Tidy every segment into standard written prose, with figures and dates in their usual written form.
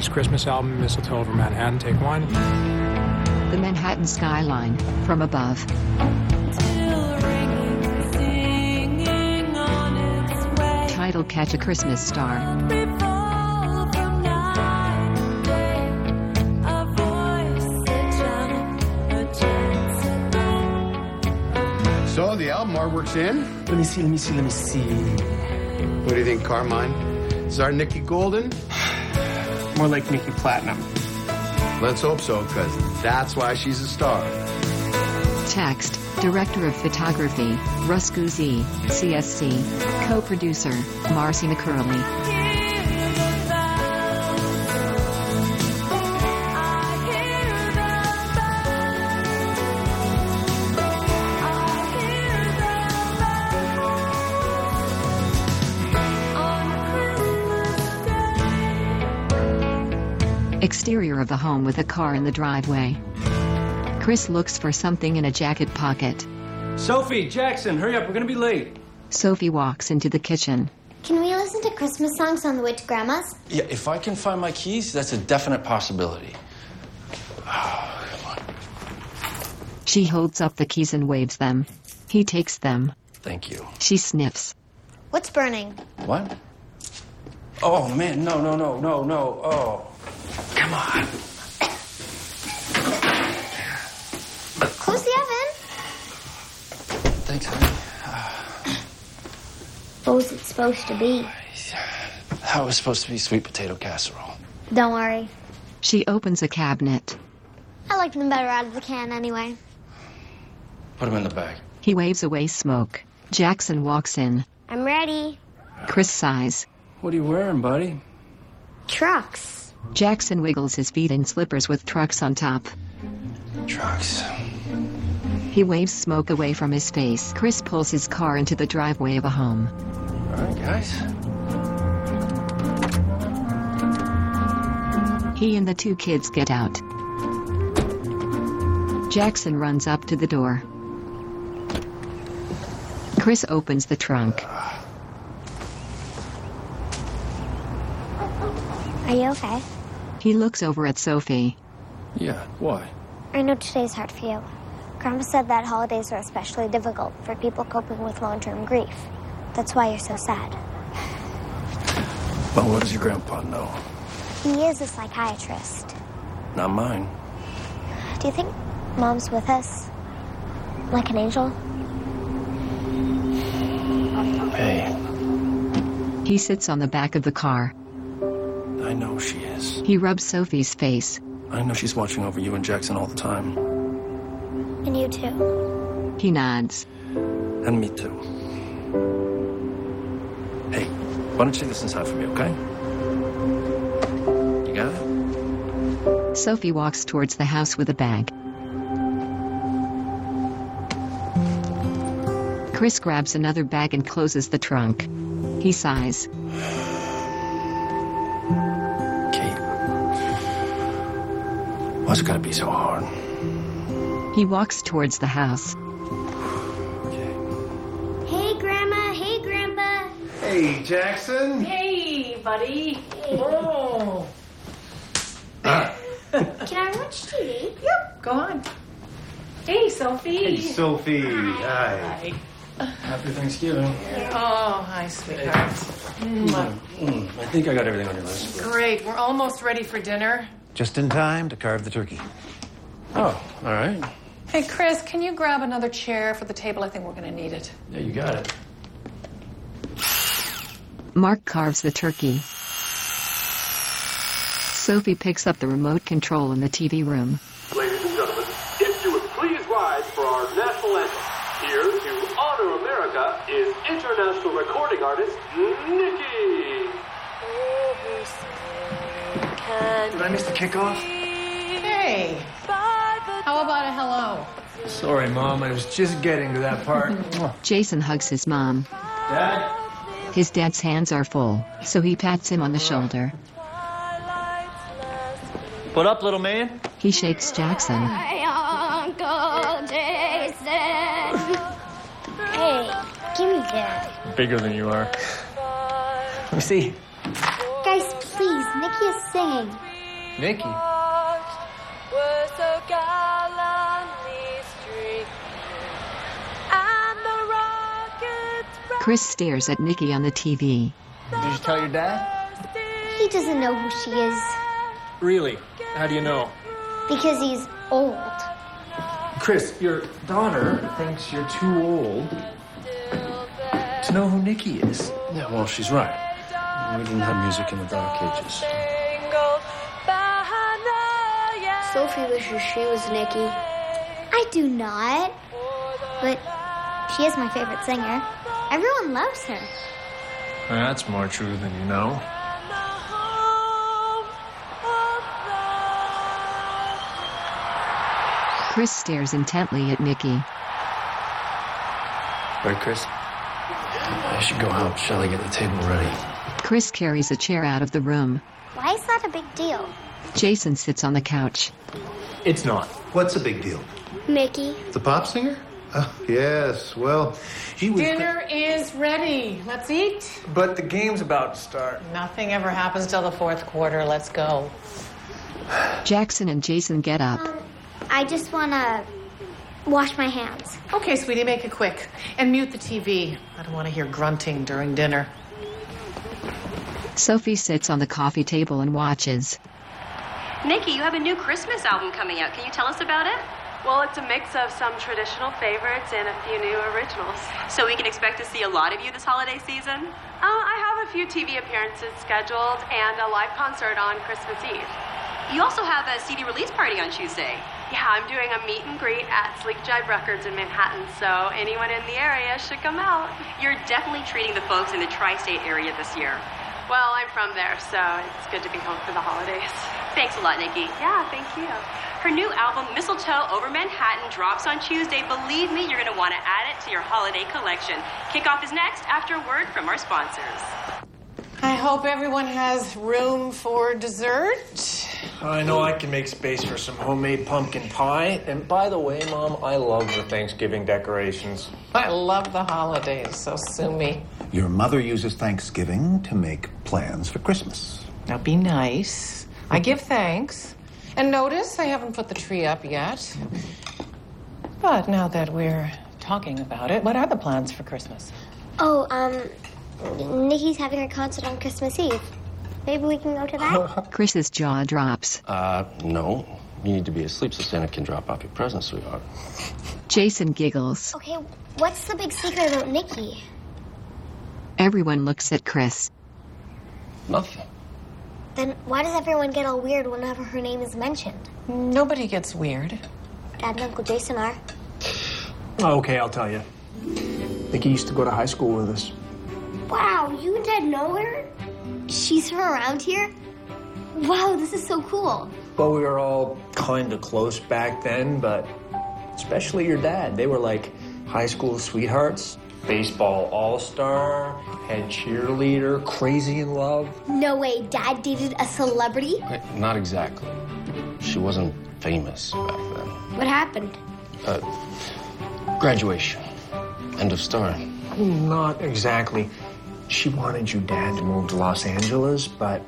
Jackson's Christmas album, Mistletoe Over Manhattan, take one. The Manhattan skyline, from above. Title Catch a Christmas Star. So, the album artwork's in. Let me see. What do you think, Carmine? Is our Nikki Golden? More like Nikki Platinum. Let's hope so, because that's why she's a star. Text, Director of Photography, Russ Guzzi, CSC. Co-producer, Marcy McCurley. Exterior of the home with a car in the driveway. Chris looks for something in a jacket pocket. Sophie, Jackson, hurry up, we're gonna be late. Sophie walks into the kitchen. Can we listen to Christmas songs on the way to Grandma's? Yeah, if I can find my keys, that's a definite possibility. Oh, come on. She holds up the keys and waves them. He takes them. Thank you. She sniffs. What's burning? What? Oh, man, no. Oh, come on. Close the oven. Thanks, honey. What was it supposed to be? That was supposed to be sweet potato casserole. Don't worry. She opens a cabinet. I like them better out of the can anyway. Put them in the bag. He waves away smoke. Jackson walks in. I'm ready. Chris sighs. What are you wearing, buddy? Trucks. Jackson wiggles his feet in slippers with trucks on top. Trucks. He waves smoke away from his face. Chris pulls his car into the driveway of a home. All right, guys. He and the two kids get out. Jackson runs up to the door. Chris opens the trunk. Are you okay? He looks over at Sophie. Yeah, why? I know today's hard for you. Grandma said that holidays are especially difficult for people coping with long-term grief. That's why you're so sad. Well, what does your grandpa know? He is a psychiatrist. Not mine. Do you think Mom's with us? Like an angel? Hey, He sits on the back of the car. I know she is. He rubs Sophie's face. I know she's watching over you and Jackson all the time. And you too. He nods. And me too. Hey, why don't you take this inside for me, okay? You got it? Sophie walks towards the house with a bag. Chris grabs another bag and closes the trunk. He sighs. Kate. Why's it gotta be so hard? He walks towards the house. Okay. Hey, Grandma. Hey, Grandpa. Hey, Jackson. Hey, buddy. Oh. Can I watch TV? Yep, go on. Hey, Sophie. Hey, Sophie. Hi. Hi. Happy Thanksgiving. Oh, hi, sweetheart. I think I got everything on your list. Great. We're almost ready for dinner. Just in time to carve the turkey. Oh, all right. Hey, Chris, can you grab another chair for the table? I think we're going to need it. Yeah, you got it. Mark carves the turkey. Sophie picks up the remote control in the TV room. Ladies and gentlemen, if you would please rise for our national anthem. Here to honor America is international recording artist Nikki. Did I miss the kickoff? Hey, how about a hello? Sorry, Mom. I was just getting to that part. Jason hugs his mom. Dad? His dad's hands are full, so he pats him on the shoulder. What up, little man? He shakes Jackson. Hi, Uncle Jason. Hey, give me that. Bigger than you are. Let me see. Guys, please, Nikki is singing. Nikki. Chris stares at Nikki on the TV. Did you tell your dad? He doesn't know who she is Really? How do you know? because he's old. Chris, your daughter thinks you're too old to know who Nikki is. Yeah, well, she's right. We didn't have music in the dark ages. Sophie wishes she was Nikki. I do not. But she is my favorite singer. Everyone loves her. That's more true than you know. Chris stares intently at Nikki. Right, Chris? I should go help Shelly get the table ready. Chris carries a chair out of the room. Why is that a big deal? Jason sits on the couch. It's not. What's a big deal? Mickey. The pop singer? Oh, yes. Well, he was... Dinner is ready. Let's eat. But the game's about to start. Nothing ever happens till the fourth quarter. Let's go. Jackson and Jason get up. I just want to wash my hands. Okay, sweetie, make it quick. And mute the TV. I don't want to hear grunting during dinner. Sophie sits on the coffee table and watches. Nikki, you have a new Christmas album coming out. Can you tell us about it? Well, it's a mix of some traditional favorites and a few new originals. So we can expect to see a lot of you this holiday season? I have a few TV appearances scheduled and a live concert on Christmas Eve. You also have a CD release party on Tuesday. Yeah, I'm doing a meet and greet at Sleek Jive Records in Manhattan, so anyone in the area should come out. You're definitely treating the folks in the tri-state area this year. Well, I'm from there, so it's good to be home for the holidays. Thanks a lot, Nikki. Yeah, thank you. Her new album, Mistletoe Over Manhattan, drops on Tuesday. Believe me, you're going to want to add it to your holiday collection. Kickoff is next after a word from our sponsors. I hope everyone has room for dessert. I know I can make space for some homemade pumpkin pie. And by the way, Mom, I love the Thanksgiving decorations. I love the holidays, so sue me. Your mother uses Thanksgiving to make plans for Christmas. Now be nice. I give thanks. And notice I haven't put the tree up yet. But now that we're talking about it, what are the plans for Christmas? Oh, Nikki's having a concert on Christmas Eve. Maybe we can go to that? Chris's jaw drops. No. You need to be asleep so Santa can drop off your presents, sweetheart. Jason giggles. Okay, what's the big secret about Nikki? Everyone looks at Chris. Nothing. Then why does everyone get all weird whenever her name is mentioned? Nobody gets weird. Dad and Uncle Jason are. Okay, I'll tell you. Nikki used to go to high school with us. Wow, you and Dad know her? She's from around here? Wow, this is so cool. Well, we were all kind of close back then, but especially your dad. They were like high school sweethearts, baseball all-star, head cheerleader, crazy in love. No way, Dad dated a celebrity? Not exactly. She wasn't famous back then. What happened? Graduation. End of story. Not exactly. She wanted your dad to move to Los Angeles, but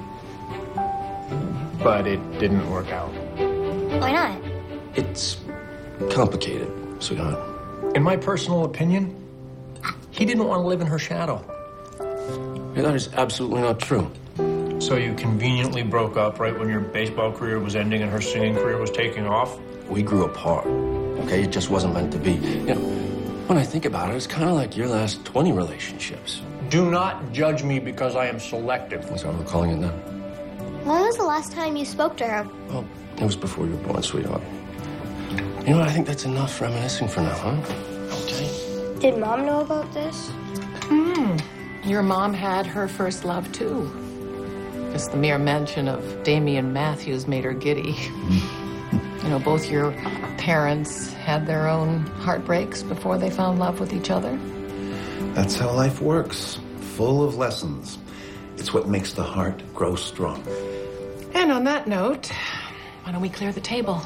it didn't work out. Why not? It's complicated, sweetheart. In my personal opinion, he didn't want to live in her shadow. That is absolutely not true. So you conveniently broke up right when your baseball career was ending and her singing career was taking off? We grew apart, okay? It just wasn't meant to be. You know, when I think about it, it's kind of like your last 20 relationships. Do not judge me because I am selective. That's what we're calling it now. When was the last time you spoke to her? Well, it was before you were born, sweetheart. You know what? I think that's enough reminiscing for now, huh? Okay. Did Mom know about this? Your mom had her first love, too. Just the mere mention of Damian Matthews made her giddy. You know, both your parents had their own heartbreaks before they found love with each other. That's how life works, full of lessons. It's what makes the heart grow strong. And on that note, why don't we clear the table?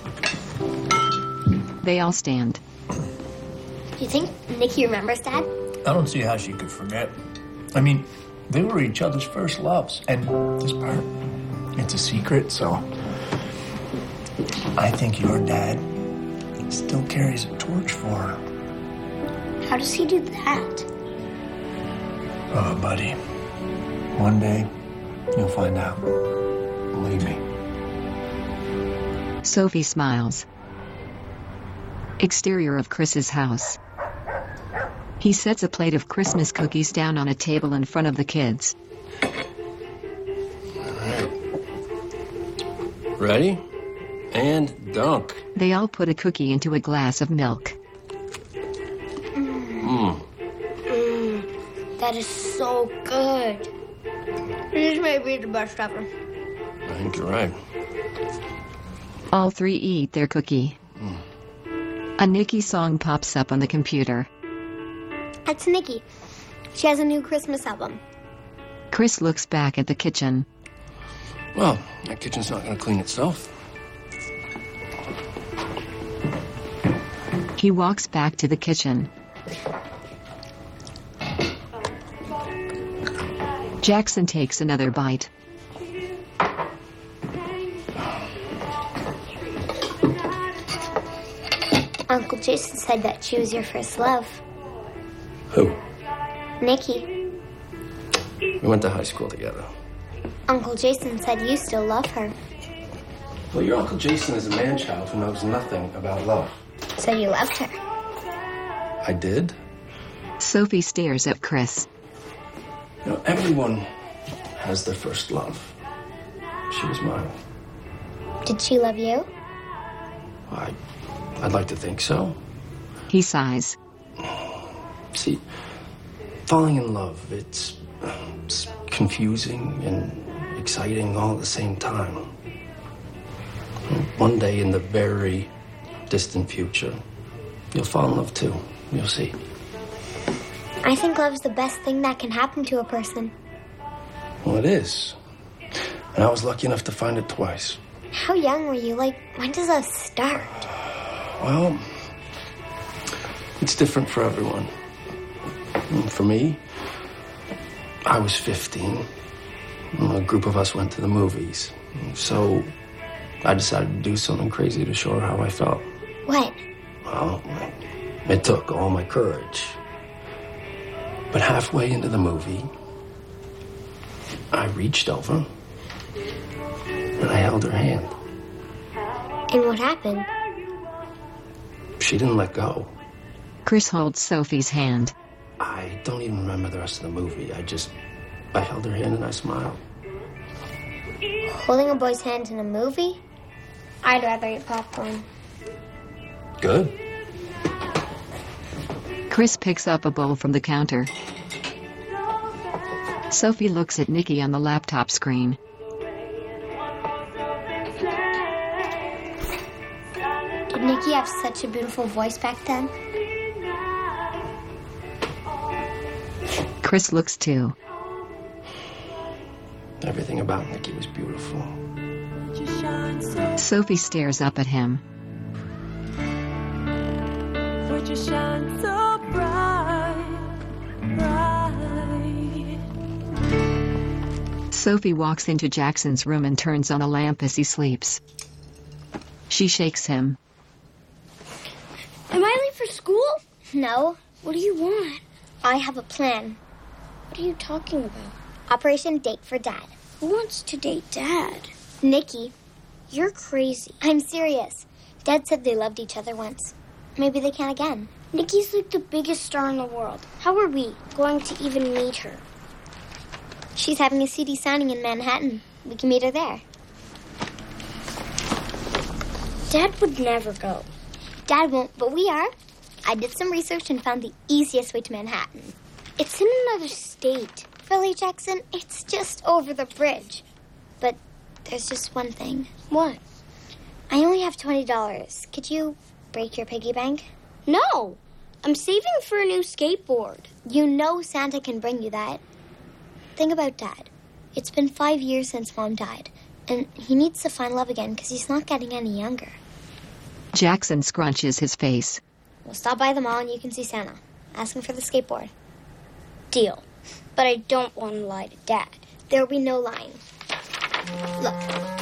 They all stand. Do you think Nikki remembers Dad? I don't see how she could forget. I mean, they were each other's first loves. And this part, It's a secret, so I think your dad still carries a torch for her. How does he do that? Oh, buddy. One day, you'll find out. Believe me. Sophie smiles. Exterior of Chris's house. He sets a plate of Christmas cookies down on a table in front of the kids. Ready? And dunk. They all put a cookie into a glass of milk. That is so good. This may be the best ever. I think you're right. All three eat their cookie. A Nikki song pops up on the computer. That's Nikki. She has a new Christmas album. Chris looks back at the kitchen. Well, that kitchen's not going to clean itself. He walks back to the kitchen. Jackson takes another bite. Uncle Jason said that she was your first love. Who? Nikki. We went to high school together. Uncle Jason said you still love her. Well, your Uncle Jason is a man-child who knows nothing about love. So you loved her. I did? Sophie stares at Chris. You know, everyone has their first love. She was mine. Did she love you? I'd like to think so. He sighs. See, falling in love, it's confusing and exciting all at the same time. One day in the very distant future, you'll fall in love too. You'll see. I think love's the best thing that can happen to a person. Well, it is. And I was lucky enough to find it twice. How young were you? Like, when does love start? Well, it's different for everyone. For me, I was 15. A group of us went to the movies. So I decided to do something crazy to show her how I felt. What? Well, it took all my courage. But halfway into the movie, I reached over and I held her hand. And what happened? She didn't let go. Chris holds Sophie's hand. I don't even remember the rest of the movie. I held her hand and I smiled. Holding a boy's hand in a movie? I'd rather eat popcorn. Good. Chris picks up a bowl from the counter. Sophie looks at Nikki on the laptop screen. Did Nikki have such a beautiful voice back then? Chris looks too. Everything about Nikki was beautiful. Sophie stares up at him. Would you shine so bright, bright? Sophie walks into Jackson's room and turns on a lamp as he sleeps. She shakes him. Am I late for school? No. What do you want? I have a plan. What are you talking about? Operation Date for Dad. Who wants to date Dad? Nikki. You're crazy. I'm serious. Dad said they loved each other once. Maybe they can again. Nikki's like the biggest star in the world. How are we going to even meet her? She's having a CD signing in Manhattan. We can meet her there. Dad would never go. Dad won't, but we are. I did some research and found the easiest way to Manhattan. It's in another state. Really, Jackson? It's just over the bridge. But there's just one thing. What? I only have $20. Could you break your piggy bank? No. I'm saving for a new skateboard. You know Santa can bring you that. Think about Dad. It's been 5 years since Mom died, and he needs to find love again because he's not getting any younger. Jackson scrunches his face. We'll stop by the mall and you can see Santa. Ask him for the skateboard. Deal. But I don't want to lie to Dad. There will be no lying. Look.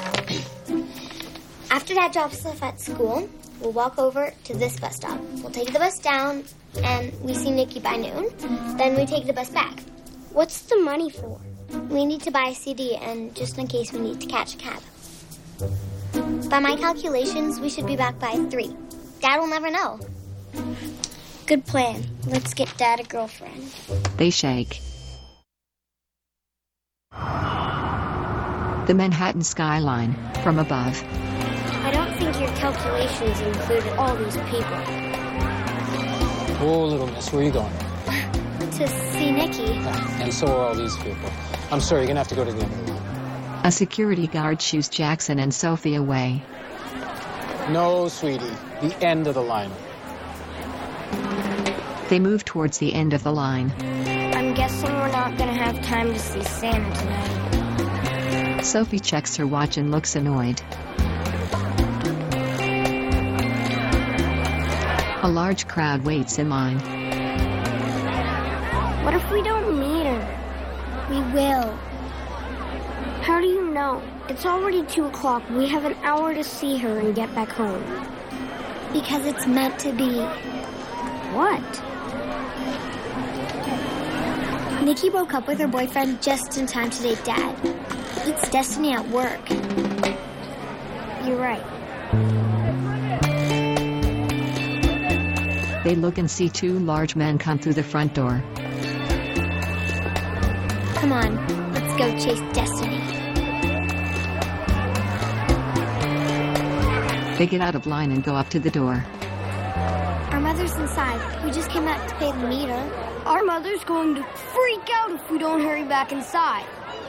After Dad drops us off at school, we'll walk over to this bus stop. We'll take the bus down, and we see Nikki by noon. Then we take the bus back. What's the money for? We need to buy a CD, and just in case we need to catch a cab. By my calculations, we should be back by 3. Dad will never know. Good plan. Let's get Dad a girlfriend. They shake. The Manhattan skyline from above. I don't think your calculations included all these people. Whoa, little miss, where are you going? To see Nikki. And so are all these people. I'm sorry, you're gonna have to go to the end of the line. A security guard shoos Jackson and Sophie away. No, sweetie, the end of the line. They move towards the end of the line. I'm guessing we're not gonna have time to see Santa tonight. Sophie checks her watch and looks annoyed. A large crowd waits in line. What if we don't meet her? We will. How do you know? It's already 2 o'clock. We have an hour to see her and get back home. Because it's meant to be. What? Nikki broke up with her boyfriend just in time to date Dad. It's destiny at work. You're right. They look and see 2 large men come through the front door. Come on, let's go chase destiny. They get out of line and go up to the door. Our mother's inside. We just came out to pay the meter. Our mother's going to freak out if we don't hurry back inside.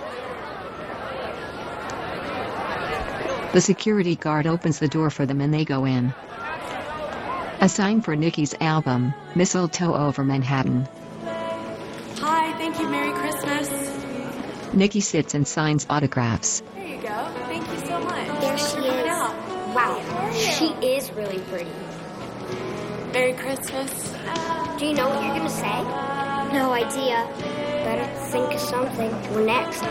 The security guard opens the door for them and they go in. A sign for Nikki's album, Mistletoe Over Manhattan. Hi, thank you. Merry Christmas. Nikki sits and signs autographs. There you go. Thank you so much. There she is. Wow, she is really pretty. Merry Christmas. Do you know what you're gonna say? No idea. Better think of something. We're next.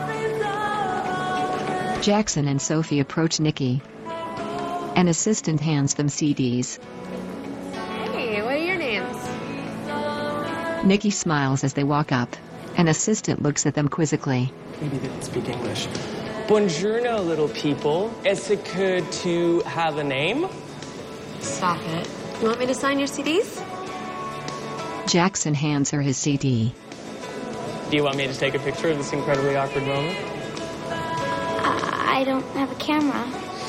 Jackson and Sophie approach Nikki. An assistant hands them CDs. Hey, what are your names? Nikki smiles as they walk up. An assistant looks at them quizzically. Maybe they didn't speak English. Buongiorno, little people. Is it good to have a name? Stop it. You want me to sign your CDs? Jackson hands her his CD. Do you want me to take a picture of this incredibly awkward moment? I don't have a camera.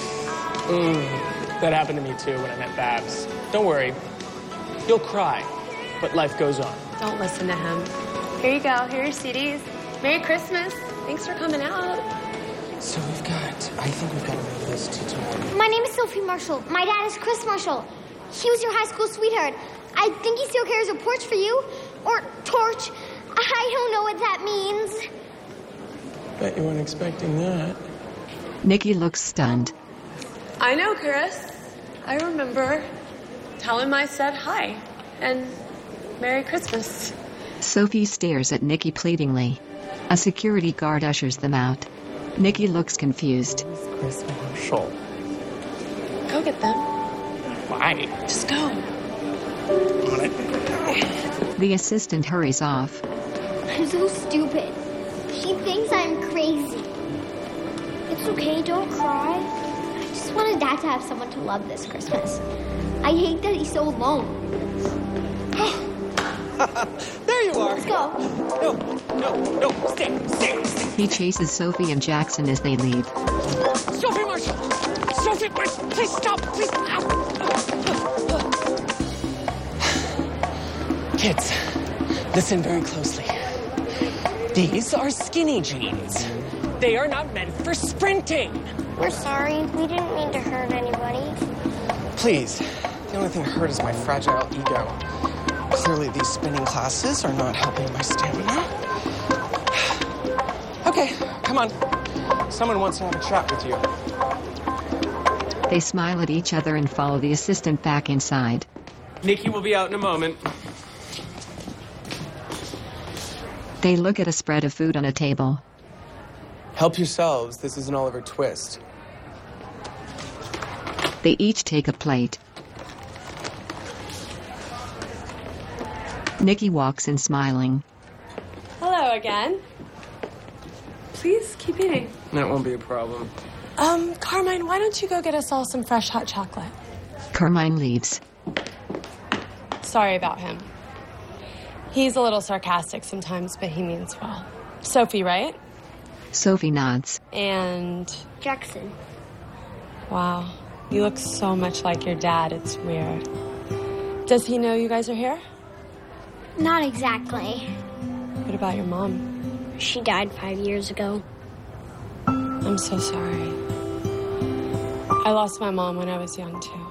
That happened to me too when I met Babs. Don't worry. You'll cry, but life goes on. Don't listen to him. Here you go. Here are your CDs. Merry Christmas. Thanks for coming out. So I think we've got to move this to tomorrow. My name is Sophie Marshall. My dad is Chris Marshall. He was your high school sweetheart. I think he still carries a porch for you. Or torch. I don't know what that means. Bet you weren't expecting that. Nikki looks stunned. I know, Chris. I remember. Tell him I said hi. And Merry Christmas. Sophie stares at Nikki pleadingly. A security guard ushers them out. Nikki looks confused. Chris Marshall. Go get them. Why? Just go. The assistant hurries off. I'm so stupid. She thinks I'm crazy. It's okay, don't cry. I just wanted Dad to have someone to love this Christmas. I hate that he's so alone. There you are. Let's go. No, stay. He chases Sophie and Jackson as they leave. Sophie Marshall! Sophie Marshall, please stop, please. Kids, listen very closely. These are skinny jeans. They are not meant for sprinting. We're sorry. We didn't mean to hurt anybody. Please, the only thing hurt is my fragile ego. Clearly, these spinning classes are not helping my stamina. Okay, come on. Someone wants to have a chat with you. They smile at each other and follow the assistant back inside. Nikki will be out in a moment. They look at a spread of food on a table. Help yourselves. This is an Oliver Twist. They each take a plate. Nikki walks in smiling. Hello again. Please keep eating. That won't be a problem. Carmine, why don't you go get us all some fresh hot chocolate? Carmine leaves. Sorry about him. He's a little sarcastic sometimes, but he means well. Sophie, right? Sophie nods. And Jackson. wow, you look so much like your dad, it's weird. Does he know you guys are here? Not exactly. What about your mom? She died 5 years ago. I'm so sorry. I lost my mom when I was young, too.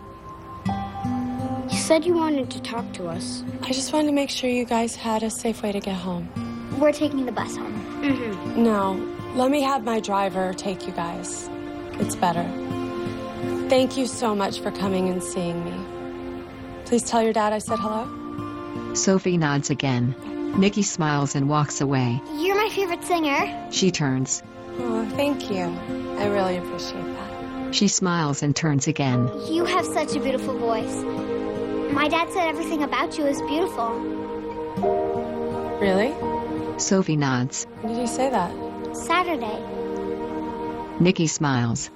You said you wanted to talk to us. I just wanted to make sure you guys had a safe way to get home. We're taking the bus home. Mm-hmm. No, let me have my driver take you guys. It's better. Thank you so much for coming and seeing me. Please tell your dad I said hello. Sophie nods again. Nikki smiles and walks away. You're my favorite singer. She turns. Oh, thank you. I really appreciate that. She smiles and turns again. You have such a beautiful voice. My dad said everything about you is beautiful. Really? Sophie nods. When did he say that? Saturday. Nikki smiles.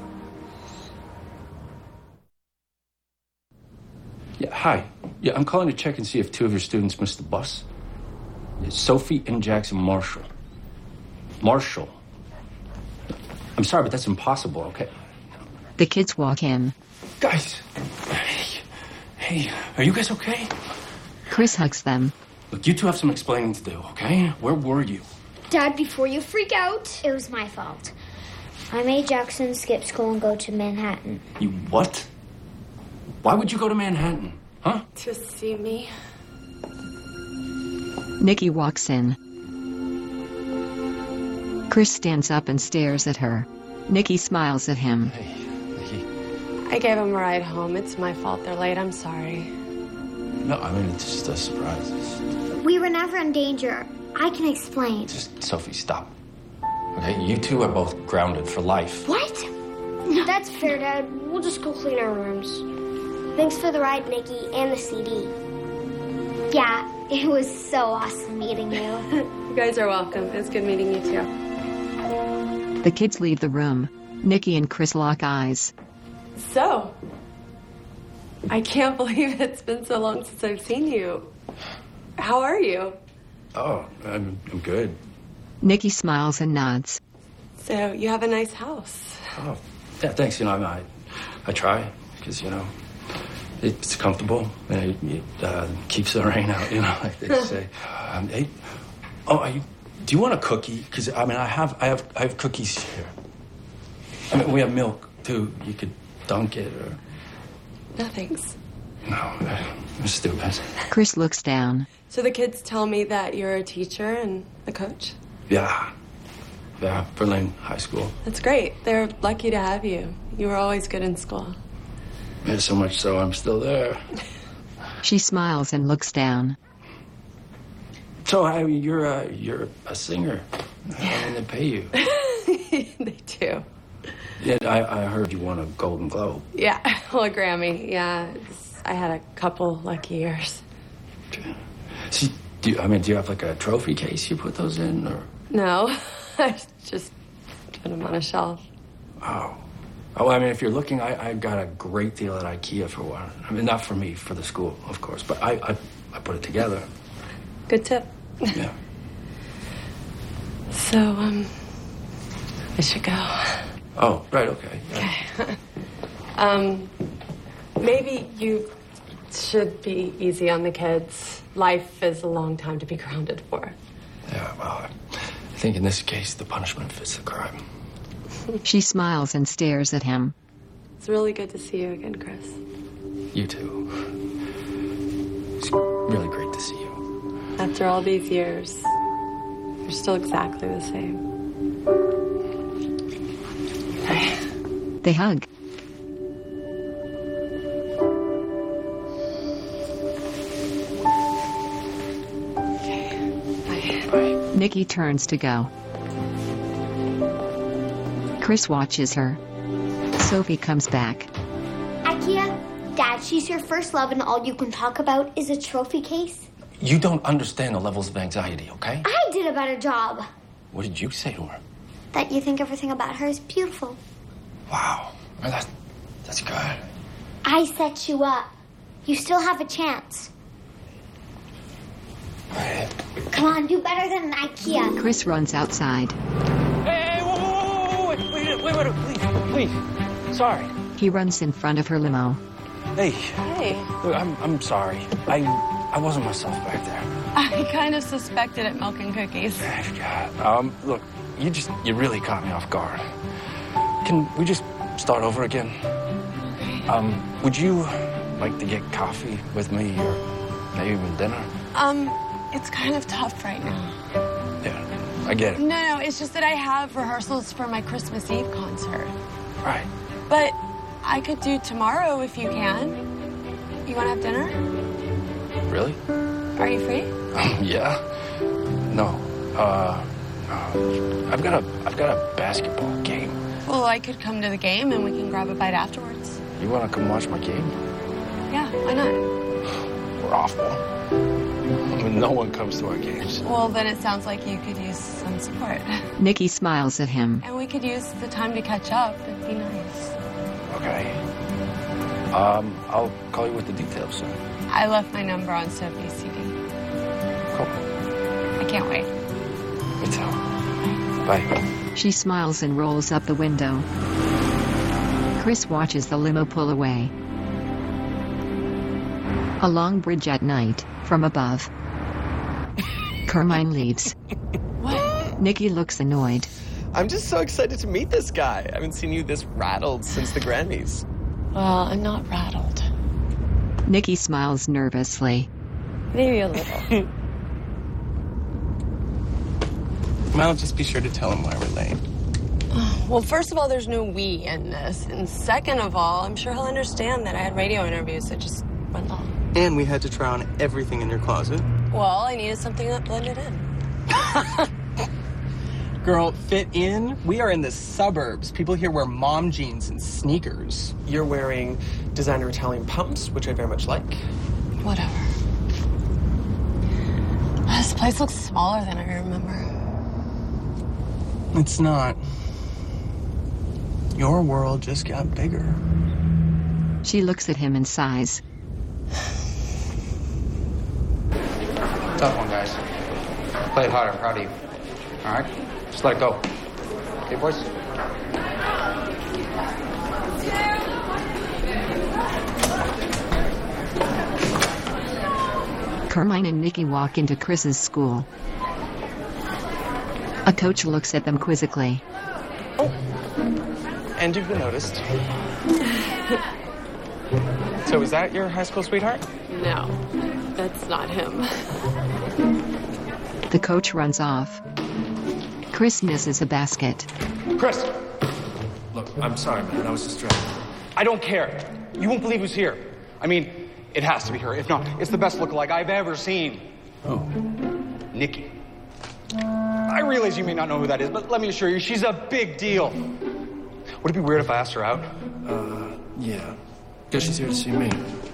Yeah, hi. Yeah, I'm calling to check and see if 2 of your students missed the bus. It's Sophie and Jackson Marshall. Marshall. I'm sorry, but that's impossible, okay? The kids walk in. Guys! Hey, are you guys okay? Chris hugs them. Look, you two have some explaining to do, okay? Where were you? Dad, before you freak out, it was my fault. I made Jackson skip school and go to Manhattan. You what? Why would you go to Manhattan? Huh? To see me. Nikki walks in. Chris stands up and stares at her. Nikki smiles at him. Hey, Nikki. I gave him a ride home. It's my fault they're late. I'm sorry. No, I mean, it's just a surprise. We were never in danger. I can explain. Just, Sophie, stop. Okay, you two are both grounded for life. What? That's fair, Dad. We'll just go clean our rooms. Thanks for the ride, Nikki, and the CD. Yeah, it was so awesome meeting you. You guys are welcome. It's good meeting you, too. The kids leave the room. Nikki and Chris lock eyes. So, I can't believe it's been so long since I've seen you. How are you? Oh, I'm good. Nikki smiles and nods. So, you have a nice house. Oh, yeah, thanks. You know, I try, because, you know, it's comfortable, and it keeps the rain out, you know, like they say. Hey, do you want a cookie? Because, I mean, I have cookies here. I mean, we have milk, too. You could dunk it, or... No, thanks. No, I'm stupid. Chris looks down. So the kids tell me that you're a teacher and a coach? Yeah, Berlin High School. That's great. They're lucky to have you. You were always good in school. Yeah, so much so I'm still there. She smiles and looks down. So, I mean, you're a singer. How do they pay you? They do. Yeah, I heard you won a Golden Globe. Yeah, well, a Grammy. Yeah, I had a couple lucky years. See, do you have like a trophy case you put those in, or? No, I just put them on a shelf. Oh, I mean, if you're looking, I got a great deal at IKEA for one. I mean, not for me, for the school, of course, but I put it together. Good tip. Yeah. So, I should go. Oh, right, okay. Yeah. Okay. Maybe you should be easy on the kids. Life is a long time to be grounded for. Yeah, well, I think in this case, the punishment fits the crime. She smiles and stares at him. It's really good to see you again, Chris. You too. It's really great to see you. After all these years, you're still exactly the same. Bye. They hug. Okay. Bye. Nikki turns to go. Chris watches her. Sophie comes back. Ikea, Dad, she's your first love and all you can talk about is a trophy case? You don't understand the levels of anxiety, okay? I did a better job. What did you say to her? That you think everything about her is beautiful. Wow. That's good. I set you up. You still have a chance. Come on, do better than an Ikea. Chris runs outside. Hey, whoa, wait, please. Sorry. He runs in front of her limo. Hey. Hey. Look, I'm sorry. I wasn't myself back there. I kind of suspected it, milk and cookies. God. Look, you really caught me off guard. Can we just start over again? Would you like to get coffee with me or maybe even dinner? It's kind of tough right now. Yeah, I get it. No, it's just that I have rehearsals for my Christmas Eve concert. Right. But I could do tomorrow if you can. You want to have dinner? Really? Are you free? Yeah. No. I've got a basketball game. Well, I could come to the game and we can grab a bite afterwards. You want to come watch my game? Yeah, why not? We're awful. I mean, no one comes to our games. Well, then it sounds like you could use some support. Nikki smiles at him. And we could use the time to catch up. It'd be nice. Okay. I'll call you with the details soon. I left my number on Sophie's CD. Cool. I can't wait. Me too. Bye. She smiles and rolls up the window. Chris watches the limo pull away. A long bridge at night, from above. Carmine leaves. What? Nikki looks annoyed. I'm just so excited to meet this guy. I haven't seen you this rattled since the Grammys. Well, I'm not rattled. Nikki smiles nervously. Maybe a little. Well, just be sure to tell him why we're late. Well, first of all, there's no we in this. And second of all, I'm sure he'll understand that I had radio interviews that just went long. And we had to try on everything in your closet. Well, I needed something that blended in. Girl, fit in? We are in the suburbs. People here wear mom jeans and sneakers. You're wearing designer Italian pumps, which I very much like. Whatever. This place looks smaller than I remember. It's not. Your world just got bigger. She looks at him and sighs. Tough one, guys. Play it hard. I'm proud of you. All right? Just let it go. Okay, boys? Carmine and Nikki walk into Chris's school. A coach looks at them quizzically. Oh. And you've been noticed. So is that your high school sweetheart? No, that's not him. The coach runs off. Chris misses a basket. Chris! Look, I'm sorry, man. I was distracted. I don't care. You won't believe who's here. I mean, it has to be her. If not, it's the best lookalike I've ever seen. Oh. Nikki. I realize you may not know who that is, but let me assure you, she's a big deal. Would it be weird if I asked her out? Yeah. Guess she's here to see me.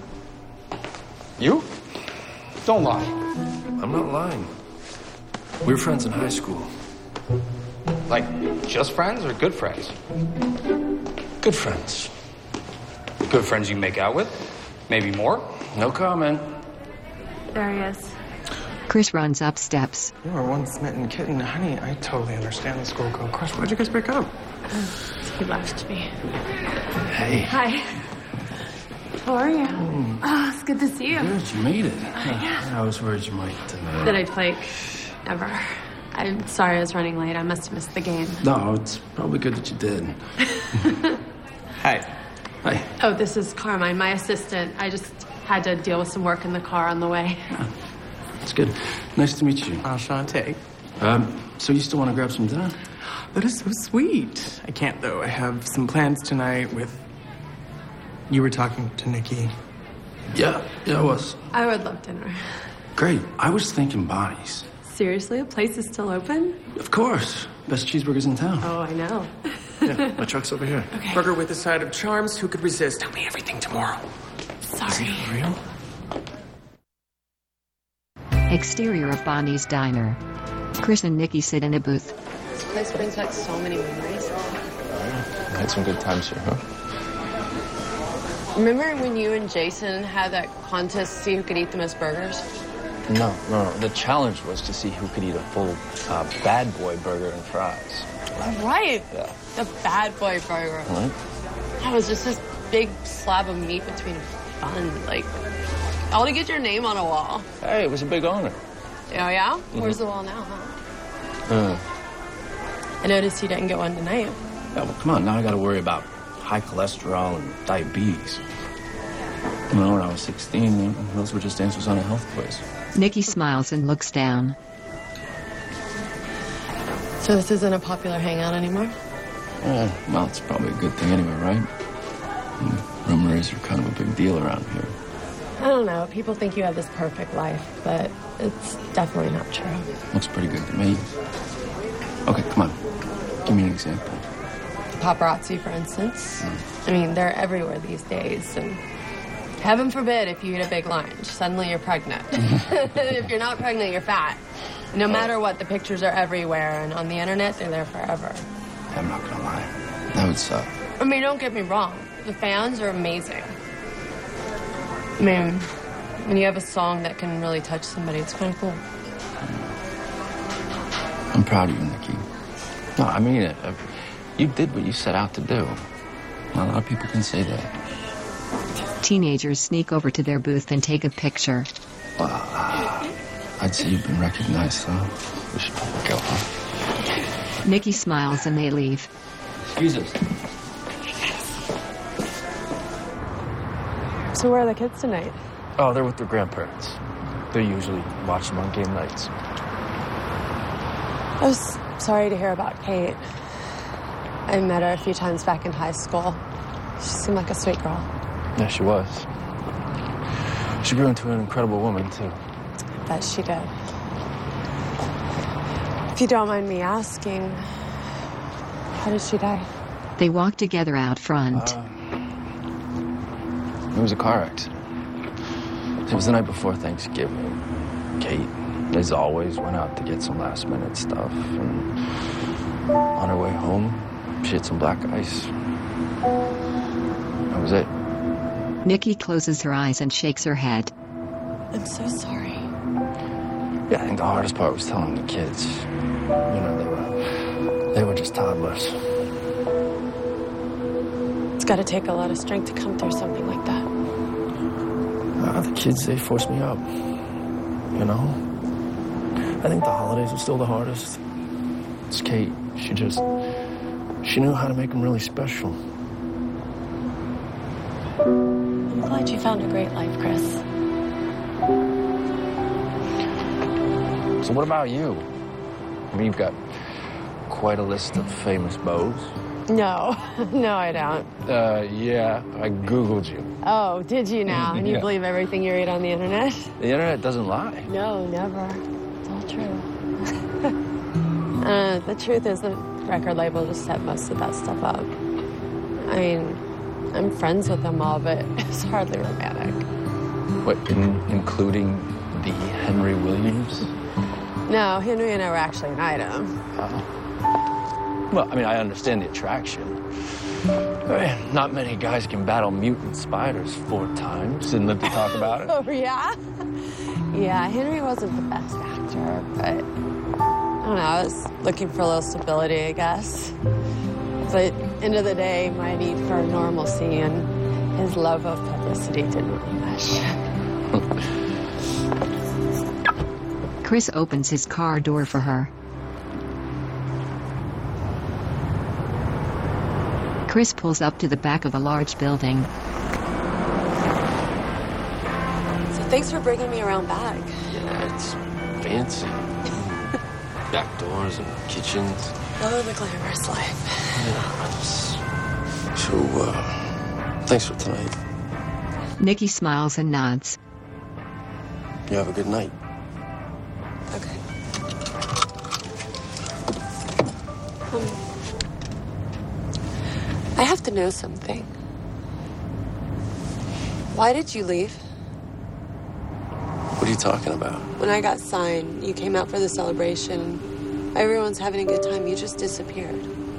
You? Don't lie. I'm not lying. We were friends in high school. Like, just friends or good friends? Good friends. Good friends you make out with? Maybe more? No comment. There he is. Chris runs up steps. You were one smitten kitten. Honey, I totally understand the school girl crush. Why'd you guys break up? He left me. Hey. Hi. How are you? Oh, it's good to see you. Good, you made it. Yeah. I was worried you might... That I'd flake. Never. I'm sorry I was running late. I must have missed the game. No, it's probably good that you did. Hi. Hi. Oh, this is Carmine, my assistant. I just had to deal with some work in the car on the way. It's good. Nice to meet you. Enchanté. So you still want to grab some dinner? That is so sweet. I can't, though. I have some plans tonight with... You were talking to Nikki. Yeah, I was. I would love dinner. Great. I was thinking Bonnie's. Seriously? A place is still open? Of course. Best cheeseburgers in town. Oh, I know. Yeah, my truck's over here. Okay. Burger with a side of charms. Who could resist? Tell me everything tomorrow. Sorry. Is it real? Exterior of Bonnie's Diner. Chris and Nikki sit in a booth. This place brings back so many memories. I had some good times here, huh? Remember when you and Jason had that contest to see who could eat the most burgers? No. The challenge was to see who could eat a full bad boy burger and fries. Right. Yeah. The bad boy burger. Right? That was just this big slab of meat between a bun. Like, I want to get your name on a wall. Hey, it was a big honor. Oh, yeah? Mm-hmm. Where's the wall now, huh? I noticed you didn't get one tonight. Yeah, well, come on. Now I got to worry about high cholesterol and diabetes. You know, when I was 16, those were just answers on a health quiz. Nikki smiles and looks down. So this isn't a popular hangout anymore? Well, it's probably a good thing anyway, right? Room rates are kind of a big deal around here. I don't know. People think you have this perfect life, but it's definitely not true. Looks pretty good to me. Okay, come on. Give me an example. Paparazzi, for instance. I mean, they're everywhere these days, and heaven forbid if you eat a big lunch, suddenly you're pregnant. If you're not pregnant, you're fat. No matter what, the pictures are everywhere, and on the internet, they're there forever. I'm not gonna lie. That would suck. I mean, don't get me wrong. The fans are amazing. I mean, when you have a song that can really touch somebody, it's kind of cool. I'm proud of you, Nikki. No, I mean it. You did what you set out to do. A lot of people can say that. Teenagers sneak over to their booth and take a picture. Well, I'd say you've been recognized, so we should go, huh? Nikki smiles and they leave. Excuse us. So where are the kids tonight? Oh, they're with their grandparents. They usually watch them on game nights. I was sorry to hear about Kate. I met her a few times back in high school. She seemed like a sweet girl. Yeah, she was. She grew into an incredible woman, too. I bet she did. If you don't mind me asking, how did she die? They walk together out front. It was a car accident. It was the night before Thanksgiving. Kate, as always, went out to get some last-minute stuff, and on her way home, she hit some black ice. That was it. Nikki closes her eyes and shakes her head. I'm so sorry. Yeah, I think the hardest part was telling the kids. You know, they were just toddlers. It's got to take a lot of strength to come through something like that. The kids, they forced me up. You know? I think the holidays were still the hardest. It's Kate. She knew how to make them really special. I'm glad you found a great life, Chris. So what about you? I mean, you've got quite a list of famous beaux. No, no, I don't. Yeah, I Googled you. Oh, did you now? And you Yeah. believe everything you read on the internet? The internet doesn't lie. No, never. It's all true. The truth is the record label just set most of that stuff up. I mean, I'm friends with them all, but it's hardly romantic. What, including the Henry Williams? No, Henry and I were actually an item. Well, I mean, I understand the attraction. I mean, not many guys can battle mutant spiders 4 times and live to talk about it. Oh, yeah? Yeah, Henry wasn't the best actor, but I don't know, I was looking for a little stability, I guess. But end of the day, my need for normalcy and his love of publicity didn't really mesh. Chris opens his car door for her. Chris pulls up to the back of a large building. So thanks for bringing me around back. Yeah, it's fancy. Back doors and kitchens. Oh, the glamorous life. So, thanks for tonight. Nikki smiles and nods. You have a good night. Okay. I have to know something. Why did you leave? What are you talking about? When I got signed, you came out for the celebration. Everyone's having a good time. You just disappeared.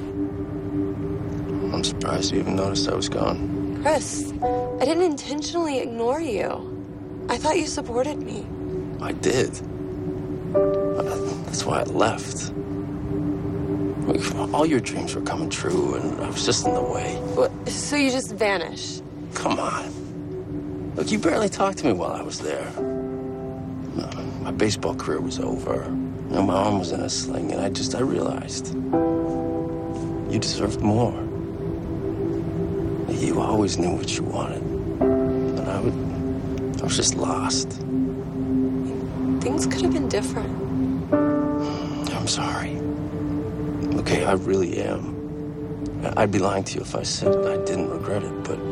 I'm surprised you even noticed I was gone. Chris, I didn't intentionally ignore you. I thought you supported me. I did. That's why I left. All your dreams were coming true, and I was just in the way. What? So you just vanished? Come on. Look, you barely talked to me while I was there. My baseball career was over. My arm was in a sling, and I realized you deserved more. You always knew what you wanted. And I was just lost. Things could have been different. I'm sorry. Okay, I really am. I'd be lying to you if I said I didn't regret it, but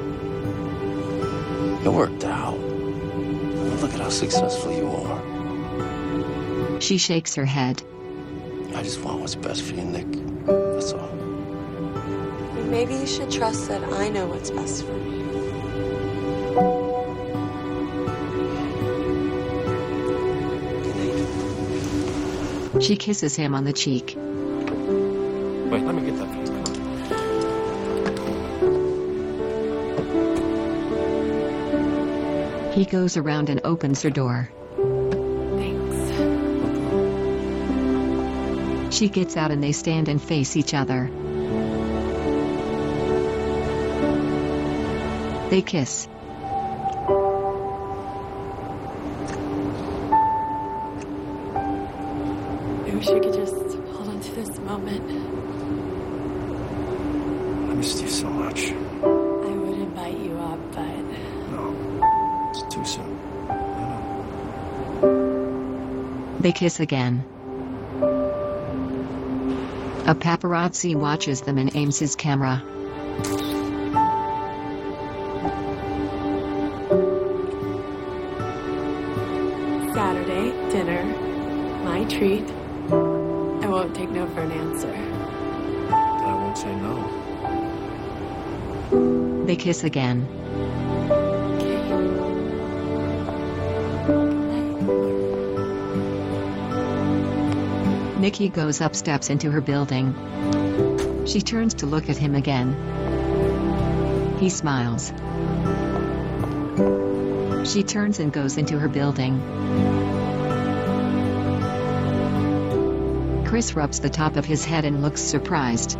it worked out. Look at how successful you are. She shakes her head. I just want what's best for you, Nick. That's all. Maybe you should trust that I know what's best for me. She kisses him on the cheek. Wait, let me get that for you. Come on. He goes around and opens her door. Thanks. She gets out and they stand and face each other. They kiss. I wish I could just hold on to this moment. I missed you so much. I would invite you up, but... No, it's too soon. They kiss again. A paparazzi watches them and aims his camera. Saturday, dinner, my treat. I won't take no for an answer. I won't say no. They kiss again. Nikki goes up steps into her building. She turns to look at him again. He smiles. She turns and goes into her building. Chris rubs the top of his head and looks surprised.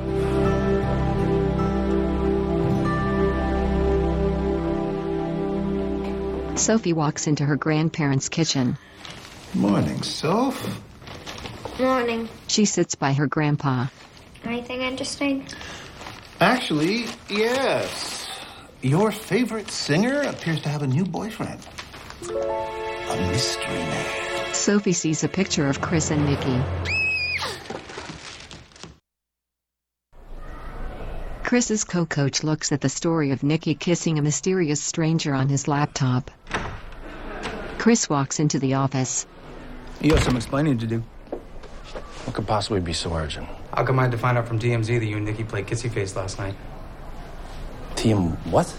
Sophie walks into her grandparents' kitchen. Morning, Soph. Morning. She sits by her grandpa. Anything interesting? Actually, yes. Your favorite singer appears to have a new boyfriend. A mystery man. Sophie sees a picture of Chris and Nikki. Chris's co-coach looks at the story of Nikki kissing a mysterious stranger on his laptop. Chris walks into the office. You have some explaining to do. What could possibly be so urgent? How come I had to find out from TMZ that you and Nikki played kissy face last night? TM what?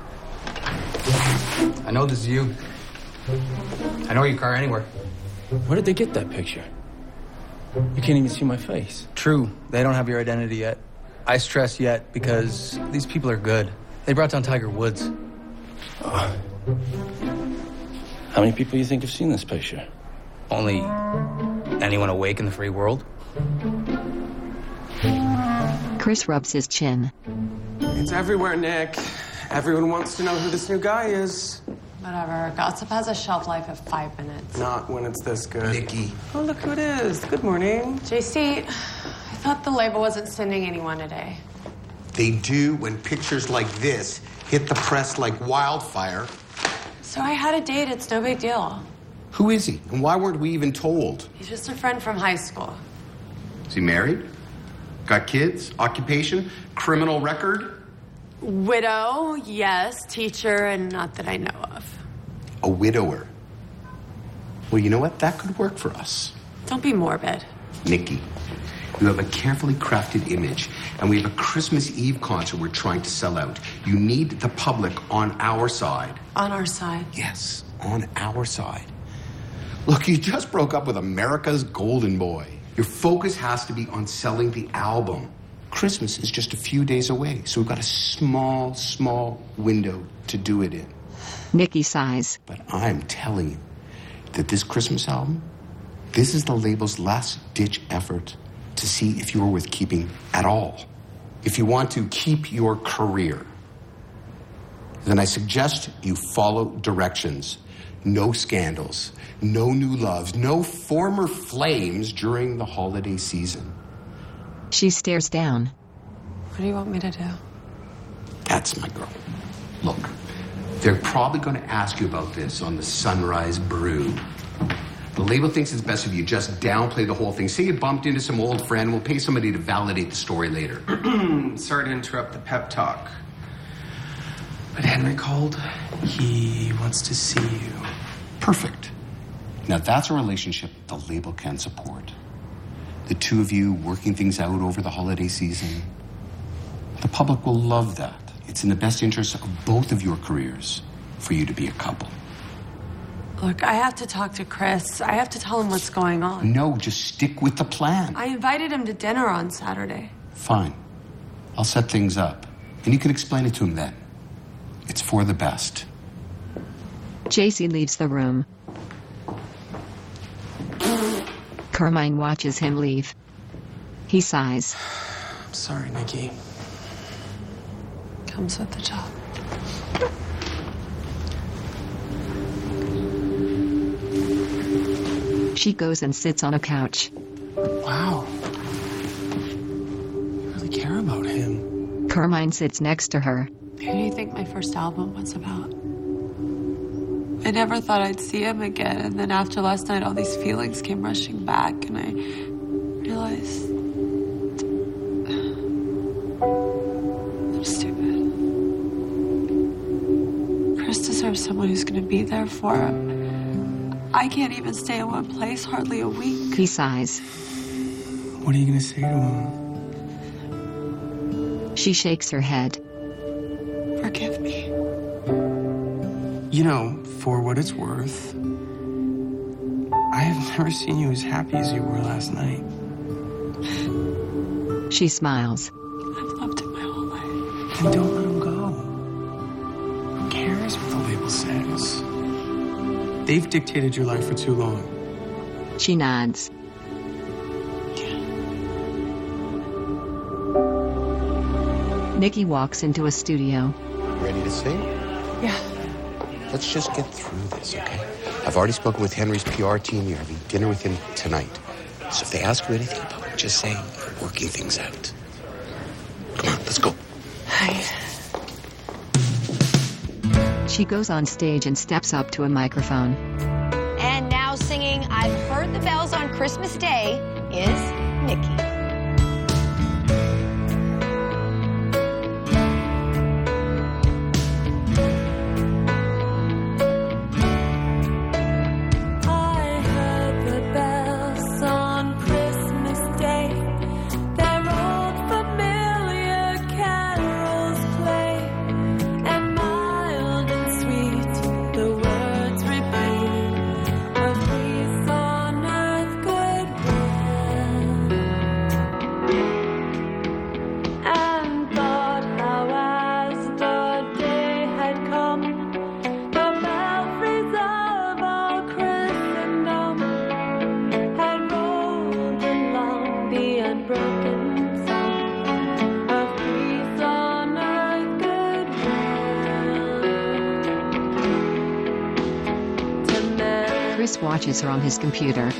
I know this is you. I know your car anywhere. Where did they get that picture? You can't even see my face. True, they don't have your identity yet. I stress yet because these people are good. They brought down Tiger Woods. How many people do you think have seen this picture? Only anyone awake in the free world? Chris rubs his chin. It's everywhere, Nick. Everyone wants to know who this new guy is. Whatever. Gossip has a shelf life of 5 minutes. Not when it's this good. Nikki. Oh, look who it is. Good morning. JC, I thought the label wasn't sending anyone today. They do when pictures like this hit the press like wildfire. So I had a date. It's no big deal. Who is he? And why weren't we even told? He's just a friend from high school. Is he married? Got kids? Occupation? Criminal record? Widow, yes. Teacher, and not that I know of. A widower. Well, you know what? That could work for us. Don't be morbid. Nikki, You have a carefully crafted image, and we have a Christmas Eve concert we're trying to sell out. You need the public on our side. On our side? Yes, on our side. Look, you just broke up with America's golden boy. Your focus has to be on selling the album. Christmas is just a few days away, so we've got a small window to do it in. Nikki sighs. But I'm telling you that this Christmas album, this is the label's last-ditch effort to see if you're worth keeping at all. If you want to keep your career, then I suggest you follow directions. No scandals, no new loves, no former flames during the holiday season. She stares down. What do you want me to do? That's my girl. Look, they're probably going to ask you about this on the Sunrise Brew. The label thinks it's best if you just downplay the whole thing. Say you bumped into some old friend, we'll pay somebody to validate the story later. Sorry to interrupt the pep talk. But Henry called. He wants to see you. Perfect. Now that's a relationship the label can support. The two of you working things out over the holiday season. The public will love that. It's in the best interest of both of your careers for you to be a couple. Look, I have to talk to Chris. I have to tell him what's going on. No, just stick with the plan. I invited him to dinner on Saturday. Fine. I'll set things up. And you can explain it to him then. It's for the best. JC leaves the room. Carmine watches him leave. He sighs. I'm sorry, Nikki. Comes with the job. She goes and sits on a couch. Wow. You really care about him. Carmine sits next to her. Who do you think my first album was about? I never thought I'd see him again, and then after last night, all these feelings came rushing back, and I realized I'm stupid. Chris deserves someone who's going to be there for him. I can't even stay in one place hardly a week. He sighs. What are you going to say to him? She shakes her head. Forgive me. You know, for what it's worth, I have never seen you as happy as you were last night. She smiles. I've loved him my whole life. Then don't let him go. Who cares what the label says? They've dictated your life for too long. She nods. Nikki walks into a studio. Ready to sing? Yeah. Let's just get through this, okay? I've already spoken with Henry's PR team. You're having dinner with him tonight. So if they ask you anything about it, just say you're working things out. Come on, let's go. Hi. She goes on stage and steps up to a microphone. And now singing I've Heard the Bells on Christmas Day is Nikki. Chris watches her on his computer.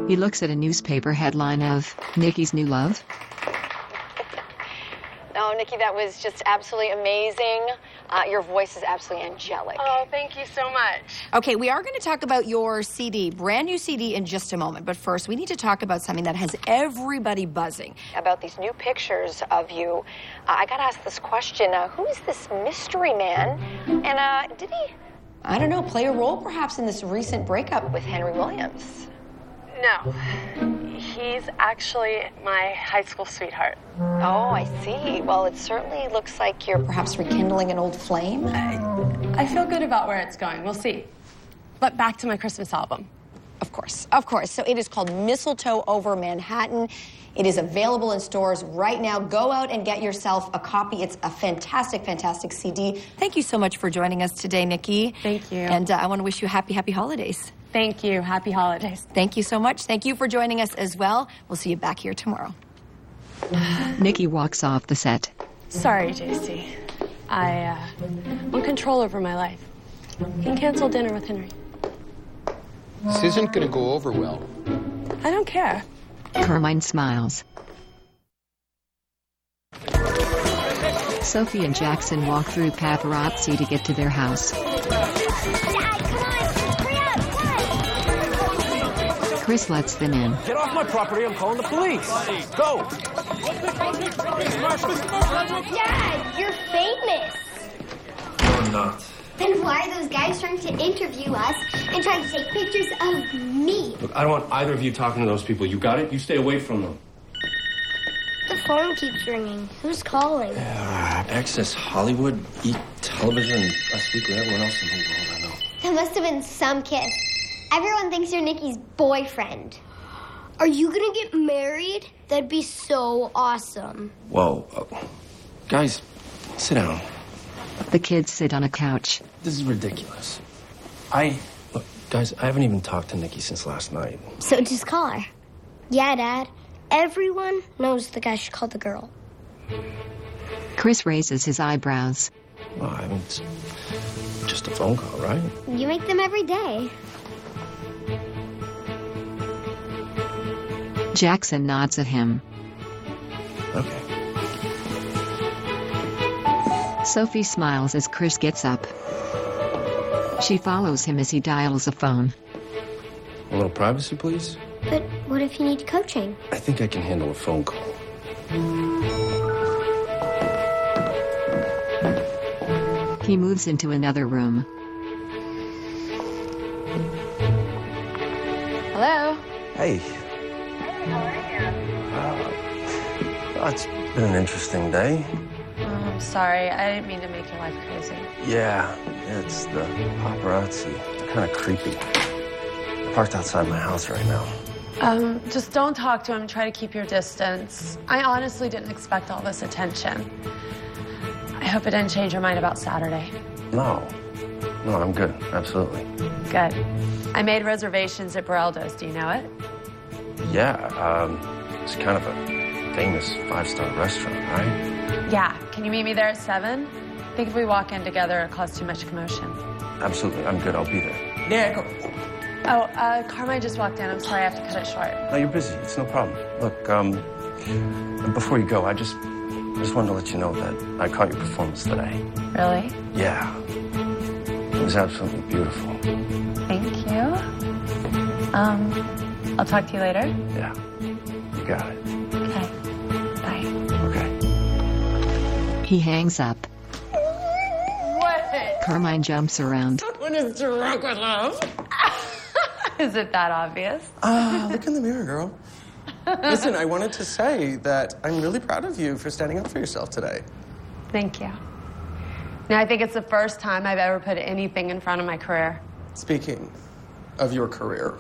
He looks at a newspaper headline of Nikki's new love. Oh, Nikki, that was just absolutely amazing. Your voice is absolutely angelic. Oh, thank you so much. Okay, we are going to talk about your CD, brand new CD, in just a moment. But first, we need to talk about something that has everybody buzzing. About these new pictures of you. I got to ask this question. Who is this mystery man? And did he, I don't know, play a role perhaps in this recent breakup with Henry Williams? No. He's actually my high school sweetheart. Oh, I see. Well, it certainly looks like you're perhaps rekindling an old flame. I feel good about where it's going. We'll see. But back to my Christmas album. Of course, of course. So it is called Mistletoe Over Manhattan. It is available in stores right now. Go out and get yourself a copy. It's a fantastic, fantastic CD. Thank you so much for joining us today, Nikki. Thank you. And I want to wish you happy holidays. Thank you. Happy holidays. Thank you so much. Thank you for joining us as well. We'll see you back here tomorrow. Nikki walks off the set. Sorry, JC. I want control over my life. You can cancel dinner with Henry. This isn't going to go over well. I don't care. Carmine smiles. Sophie and Jackson walk through paparazzi to get to their house. Chris lets them in. Get off my property, I'm calling the police. Go! Dad, you're famous. No, I'm not. Then why are those guys trying to interview us and trying to take pictures of me? Look, I don't want either of you talking to those people. You got it? You stay away from them. The phone keeps ringing. Who's calling? Access Hollywood, Eat Television, Us Weekly, everyone else in the world I know. That must have been some kid. Everyone thinks you're Nikki's boyfriend. Are you gonna get married? That'd be so awesome. Whoa. Guys, sit down. The kids sit on a couch. This is ridiculous. Look, guys, I haven't even talked to Nikki since last night. So just call her. Yeah, Dad. Everyone knows the guy should call the girl. Chris raises his eyebrows. Well, I mean, it's just a phone call, right? You make them every day. Jackson nods at him. Okay. Sophie smiles as Chris gets up. She follows him as he dials a phone. A little privacy, please? But what if you need coaching? I think I can handle a phone call. He moves into another room. Hello? Hey. It's been an interesting day. Oh, I'm sorry. I didn't mean to make your life crazy. Yeah, it's the paparazzi. They're kind of creepy. They're parked outside my house right now. Just don't talk to him. Try to keep your distance. I honestly didn't expect all this attention. I hope it didn't change your mind about Saturday. No, I'm good. Absolutely. Good. I made reservations at Bareldo's. Do you know it? Yeah, it's kind of a famous 5-star restaurant, right? Yeah. Can you meet me there at 7? I think if we walk in together, it'll cause too much commotion. Absolutely. I'm good. I'll be there. Yeah, go. Oh, Carmine just walked in. I'm sorry, I have to cut it short. No, you're busy. It's no problem. Look, before you go, I just wanted to let you know that I caught your performance today. Really? Yeah. It was absolutely beautiful. Thank you. I'll talk to you later. Yeah. You got it. Okay. Bye. Okay. He hangs up. What? Carmine jumps around. Someone is drunk with love. Is it that obvious? Look in the mirror, girl. Listen, I wanted to say that I'm really proud of you for standing up for yourself today. Thank you. Now, I think it's the first time I've ever put anything in front of my career. Speaking of your career,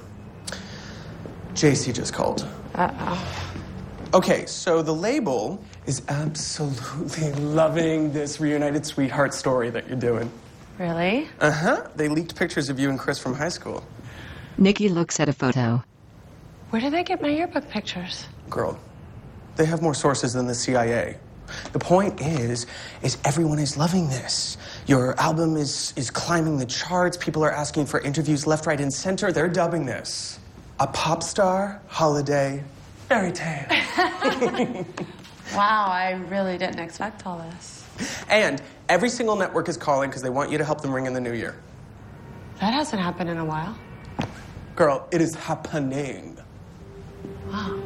JC just called. Uh-oh. Okay, so the label is absolutely loving this reunited sweetheart story that you're doing. Really? Uh-huh. They leaked pictures of you and Chris from high school. Nikki looks at a photo. Where did they get my yearbook pictures? Girl, they have more sources than the CIA. The point is everyone is loving this. Your album is climbing the charts. People are asking for interviews left, right, and center. They're dubbing this A pop star holiday fairy tale. Wow, I really didn't expect all this. And every single network is calling because they want you to help them ring in the new year. That hasn't happened in a while. Girl, it is happening. Wow.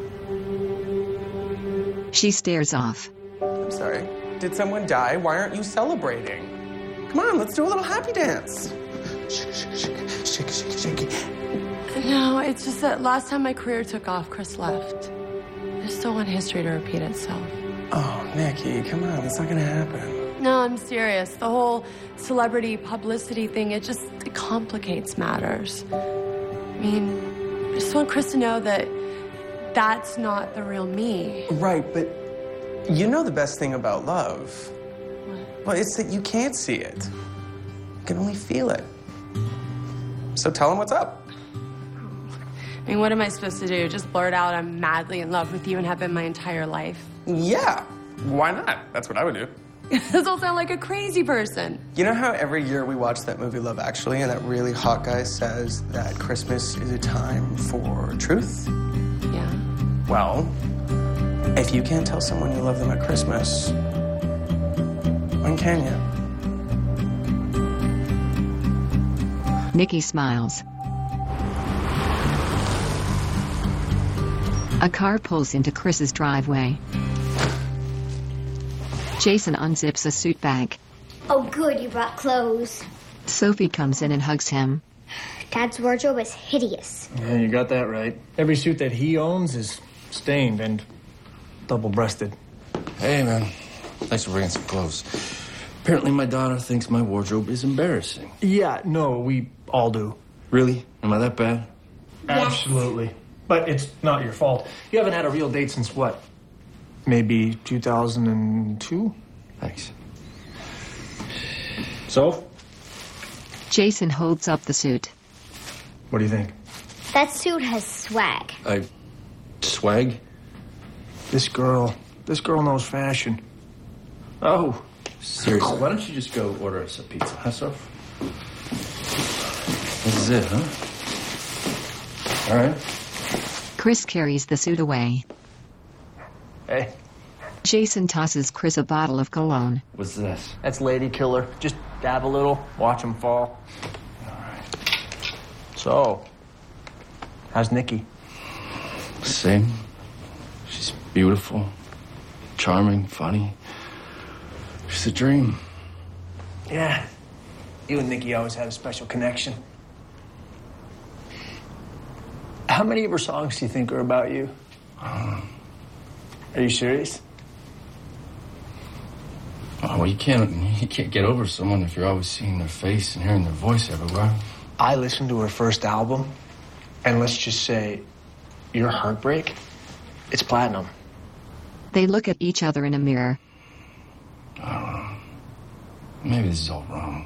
She stares off. I'm sorry. Did someone die? Why aren't you celebrating? Come on, let's do a little happy dance. Shake, shake, shake, shake, shake. No, it's just that last time my career took off, Chris left. I just don't want history to repeat itself. Oh, Nikki, come on, that's not gonna happen. No, I'm serious. The whole celebrity publicity thing, it complicates matters. I mean, I just want Chris to know that that's not the real me. Right, but you know the best thing about love? Well, it's that you can't see it. You can only feel it. So tell him what's up. I mean, what am I supposed to do? Just blurt out I'm madly in love with you and have been my entire life? Yeah, why not? That's what I would do. This all sound like a crazy person. You know how every year we watch that movie Love Actually and that really hot guy says that Christmas is a time for truth? Yeah. Well, if you can't tell someone you love them at Christmas, when can you? Nikki smiles. A car pulls into Chris's driveway. Jason unzips a suit bag. Oh, good, you brought clothes. Sophie comes in and hugs him. Dad's wardrobe is hideous. Yeah, you got that right. Every suit that he owns is stained and double-breasted. Hey, man. Thanks for bringing some clothes. Apparently my daughter thinks my wardrobe is embarrassing. Yeah, no, we all do. Really? Am I that bad? Yes. Absolutely. But it's not your fault. You haven't had a real date since what? Maybe 2002? Thanks. So? Jason holds up the suit. What do you think? That suit has swag. Swag? This girl knows fashion. Oh, seriously, why don't you just go order us a pizza, huh, Soph? This is it, huh? All right. Chris carries the suit away. Hey. Jason tosses Chris a bottle of cologne. What's this? That's Lady Killer. Just dab a little, watch him fall. All right. So, how's Nikki? Same. She's beautiful, charming, funny. She's a dream. Yeah. You and Nikki always had a special connection. How many of her songs do you think are about you? Are you serious? Oh, well, you can't get over someone if you're always seeing their face and hearing their voice everywhere. I listened to her first album, and let's just say, your Heartbreak, it's platinum. They look at each other in a mirror. I don't know. Maybe this is all wrong.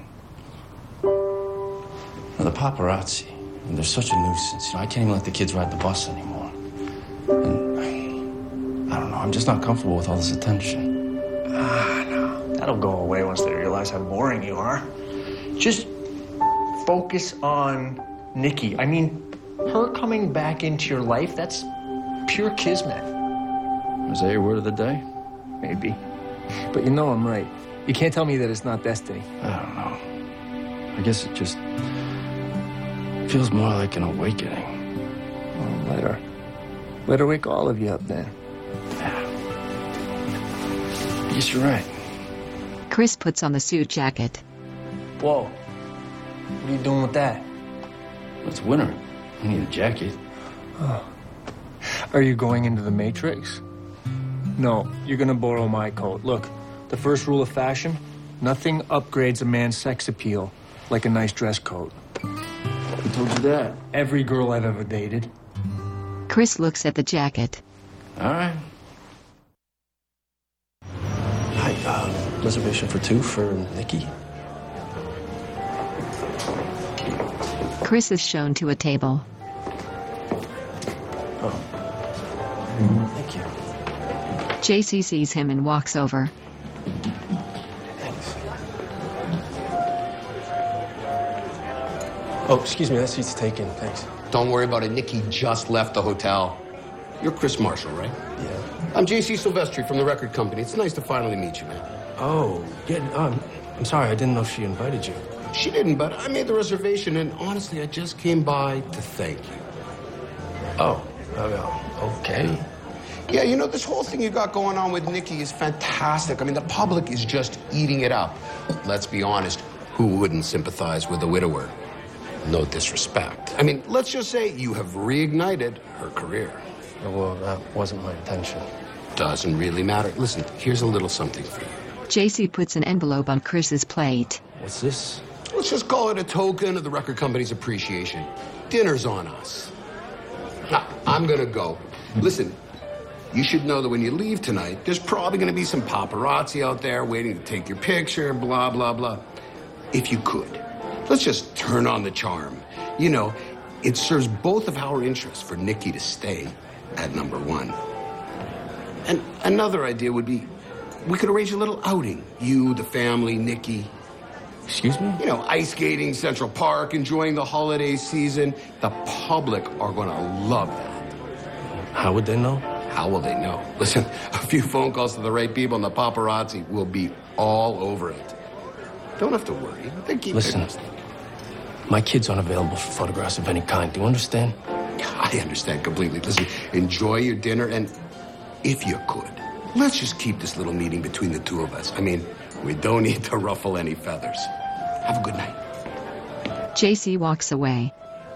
Now, the paparazzi, they're such a nuisance. You know, I can't even let the kids ride the bus anymore. And I don't know, I'm just not comfortable with all this attention. No. That'll go away once they realize how boring you are. Just focus on Nikki. I mean, her coming back into your life, that's pure kismet. Is that your word of the day? Maybe. But you know I'm right. You can't tell me that it's not destiny. I don't know. I guess it just feels more like an awakening. Well, let her wake all of you up then. Yeah. I guess you're right. Chris puts on the suit jacket. Whoa. What are you doing with that? It's winter. I need a jacket. Oh. Are you going into the Matrix? No, you're gonna borrow my coat. Look, the first rule of fashion, nothing upgrades a man's sex appeal like a nice dress coat. Who told you that? Every girl I've ever dated. Chris looks at the jacket. All right. Hi, reservation for 2 for Nikki? Chris is shown to a table. Oh. Thank you. JC sees him and walks over. Thanks. Oh, excuse me, that seat's taken. Thanks. Don't worry about it. Nikki just left the hotel. You're Chris Marshall, right? Yeah. I'm JC Silvestri from the record company. It's nice to finally meet you, man. Oh, yeah, I'm sorry. I didn't know she invited you. She didn't, but I made the reservation, and honestly, I just came by to thank you. Oh, okay. Yeah, you know, this whole thing you got going on with Nikki is fantastic. I mean, the public is just eating it up. Let's be honest, who wouldn't sympathize with a widower? No disrespect. I mean, let's just say you have reignited her career. Well, that wasn't my intention. Doesn't really matter. Listen, here's a little something for you. JC puts an envelope on Chris's plate. What's this? Let's just call it a token of the record company's appreciation. Dinner's on us. Now, I'm gonna go. Listen, you should know that when you leave tonight, there's probably gonna be some paparazzi out there waiting to take your picture, blah, blah, blah. If you could, let's just turn on the charm. You know, it serves both of our interests for Nikki to stay at #1. And another idea would be, we could arrange a little outing. You, the family, Nikki. Excuse me? You know, ice skating, Central Park, enjoying the holiday season. The public are gonna love that. How would they know? How will they know? Listen, a few phone calls to the right people and the paparazzi will be all over it. Don't have to worry. They keep Listen, my kid's unavailable for photographs of any kind. Do you understand? I understand completely. Listen, enjoy your dinner, and if you could, let's just keep this little meeting between the two of us. I mean, we don't need to ruffle any feathers. Have a good night. JC walks away.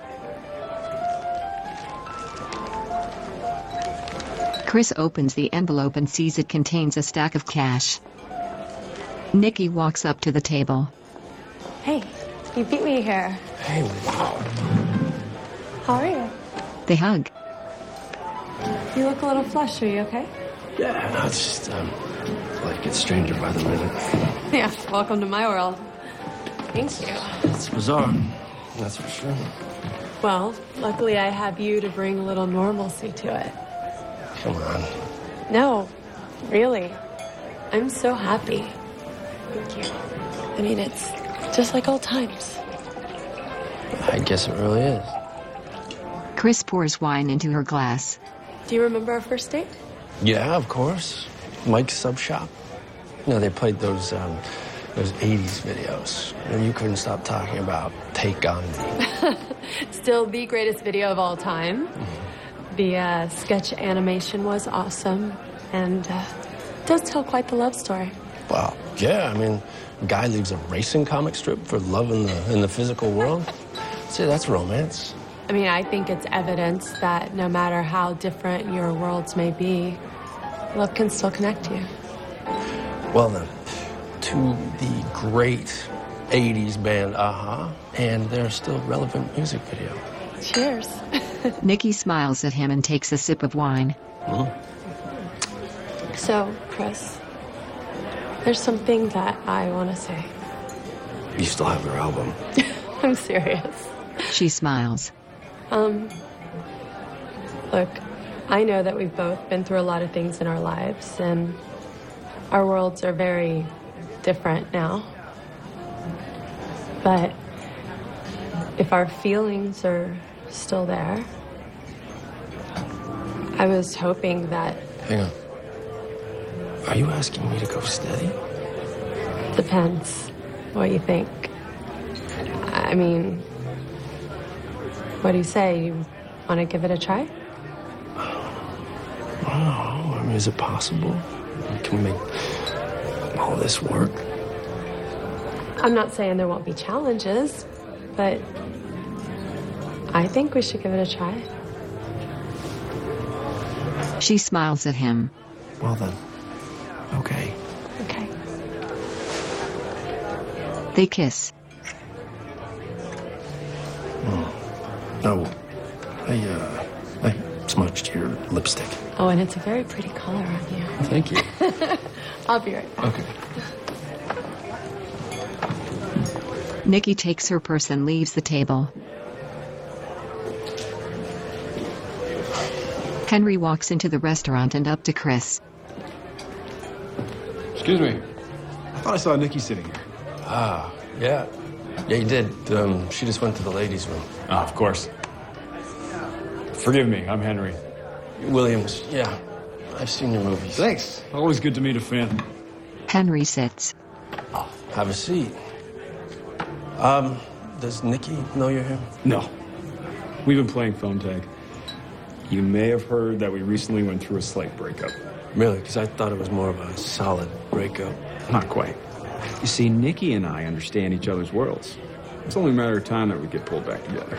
Chris opens the envelope and sees it contains a stack of cash. Nikki walks up to the table. Hey, you beat me here. Hey, wow. How are you? They hug. You look a little flushed. Are you okay? Yeah, no, it's just, like a stranger by the minute. Yeah, welcome to my world. Thank you. It's bizarre, that's for sure. Well, luckily I have you to bring a little normalcy to it. Come on. No, really. I'm so happy. Thank you. I mean, it's just like old times. I guess it really is. Chris pours wine into her glass. Do you remember our first date? Yeah, of course. Mike's Sub Shop. You know, they played those 80s videos. And you couldn't stop talking about Take Gandhi. Still the greatest video of all time. The sketch animation was awesome and does tell quite the love story. Wow. Yeah, I mean, a guy leaves a racing comic strip for love in the physical world. See, that's romance. I mean, I think it's evidence that no matter how different your worlds may be, love can still connect you. Well then, to the great 80s band A-ha, and their still relevant music video. Cheers. Nikki smiles at him and takes a sip of wine. So, Chris, there's something that I want to say. You still have your album. I'm serious. She smiles. Look, I know that we've both been through a lot of things in our lives, and our worlds are very different now. But if our feelings are still there, I was hoping that... Hang on. Are you asking me to go steady? Depends what you think. I mean, what do you say? You want to give it a try? Wow. I mean, is it possible? Can we make all this work? I'm not saying there won't be challenges, but I think we should give it a try. She smiles at him. Well then, okay. Okay. They kiss. Oh, I smudged your lipstick. Oh, and it's a very pretty color on you. Thank you. I'll be right back. Okay. Nikki takes her purse and leaves the table. Henry walks into the restaurant and up to Chris. Excuse me. I thought I saw Nikki sitting here. Ah, yeah. Yeah, you did. She just went to the ladies' room. Oh, of course. Forgive me, I'm Henry. Williams, yeah. I've seen your movies. Thanks. Always good to meet a fan. Henry sits. Have a seat. Does Nikki know you're here? No. We've been playing phone tag. You may have heard that we recently went through a slight breakup. Really? Because I thought it was more of a solid breakup. Not quite. You see, Nikki and I understand each other's worlds. It's only a matter of time that we get pulled back together.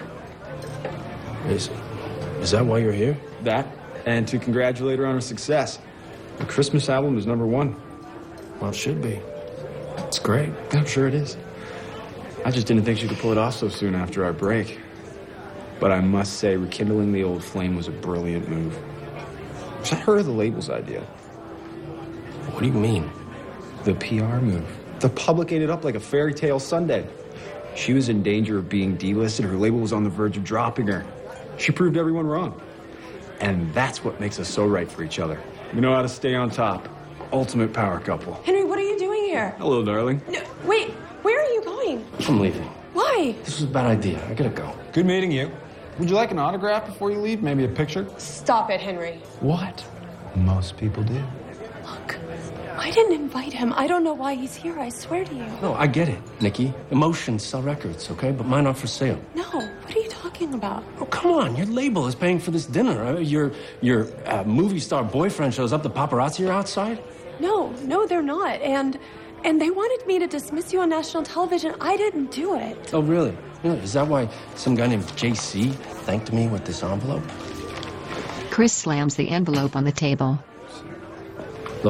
Is that why you're here? That, and to congratulate her on her success. The Christmas album is #1. Well, it should be. It's great. I'm sure it is. I just didn't think she could pull it off so soon after our break. But I must say, rekindling the old flame was a brilliant move. Was that her or the label's idea? What do you mean? The PR move. The public ate it up like a fairy tale sundae. She was in danger of being delisted. Her label was on the verge of dropping her. She proved everyone wrong. And that's what makes us so right for each other. We know how to stay on top. Ultimate power couple. Henry, what are you doing here? Hello, darling. No, wait, where are you going? I'm leaving. Why? This was a bad idea. I gotta go. Good meeting you. Would you like an autograph before you leave? Maybe a picture? Stop it, Henry. What? Most people do. Look, I didn't invite him. I don't know why he's here, I swear to you. No, I get it, Nikki. Emotions sell records, okay? But mine aren't for sale. No, what are you talking about? Oh, come on. Your label is paying for this dinner. Your movie star boyfriend shows up. The paparazzi are outside? No, they're not. And they wanted me to dismiss you on national television. I didn't do it. Oh, really? Yeah, is that why some guy named JC thanked me with this envelope? Chris slams the envelope on the table. Look,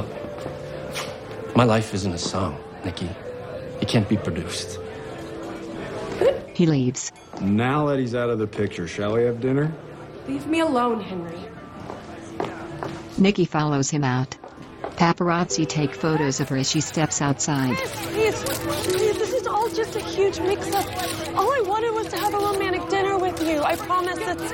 my life isn't a song, Nikki. It can't be produced. He leaves. Now that he's out of the picture, shall we have dinner? Leave me alone, Henry. Nikki follows him out. Paparazzi take photos of her as she steps outside. Please, this is all just a huge mix-up. All I wanted was to have a romantic dinner with you. I promise that's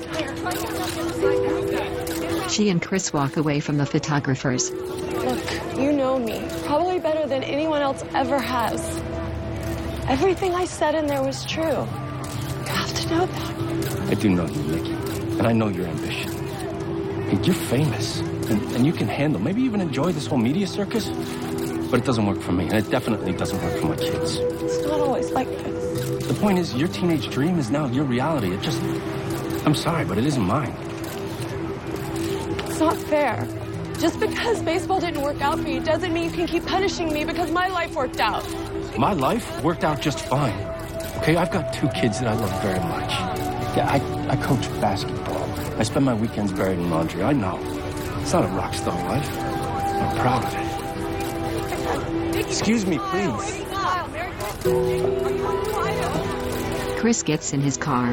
it. She and Chris walk away from the photographers. Look, you know me. Probably better than anyone else ever has. Everything I said in there was true. You have to know that. I do know you, Nikki. And I know your ambition. Hey, you're famous. And you can handle, maybe even enjoy this whole media circus. But it doesn't work for me. And it definitely doesn't work for my kids. It's not always like this. The point is, your teenage dream is now your reality. I'm sorry, but it isn't mine. It's not fair. Just because baseball didn't work out for you doesn't mean you can keep punishing me because my life worked out. My life worked out just fine. Okay, I've got 2 kids that I love very much. Yeah, I coach basketball. I spend my weekends buried in laundry. I know. It's not a rock star life. I'm proud of it. Excuse me, please. Chris gets in his car.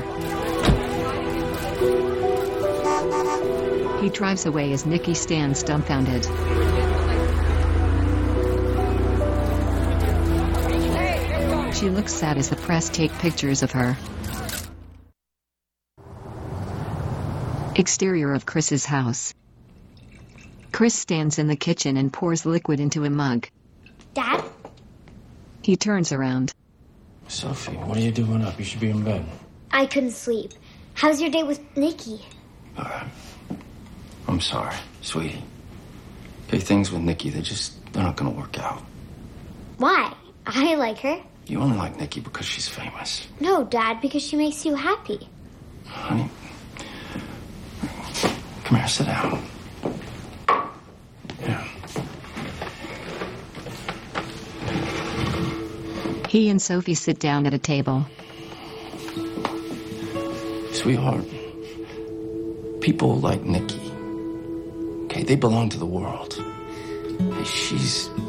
He drives away as Nikki stands dumbfounded. She looks sad as the press take pictures of her. Exterior of Chris's house. Chris stands in the kitchen and pours liquid into a mug. Dad? He turns around. Sophie, what are you doing up? You should be in bed. I couldn't sleep. How's your day with Nikki? All right. I'm sorry, sweetie. Okay, things with Nikki, they're not gonna work out. Why? I like her. You only like Nikki because she's famous. No, Dad, because she makes you happy. Honey, come here, sit down. Yeah. He and Sophie sit down at a table. Sweetheart, people like Nikki, okay, they belong to the world. Hey,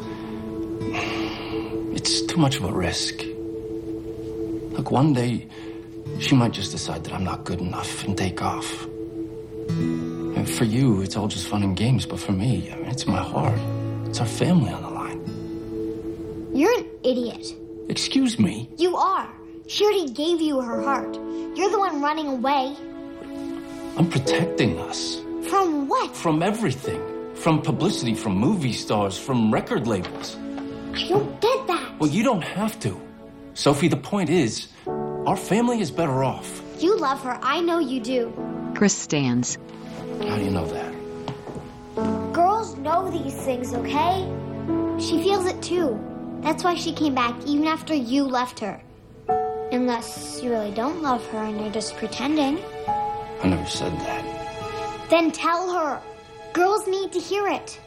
it's too much of a risk. Look, one day, she might just decide that I'm not good enough and take off. And for you, it's all just fun and games, but for me, it's my heart. It's our family on the line. You're an idiot. Excuse me? You are. She already gave you her heart. You're the one running away. I'm protecting us. From what? From everything. From publicity, from movie stars, from record labels. I don't get that. Well, you don't have to. Sophie, the point is, our family is better off. You love her. I know you do. Chris stands. How do you know that? Girls know these things, okay? She feels it too. That's why she came back even after you left her. Unless you really don't love her and you're just pretending. I never said that. Then tell her. Girls need to hear it.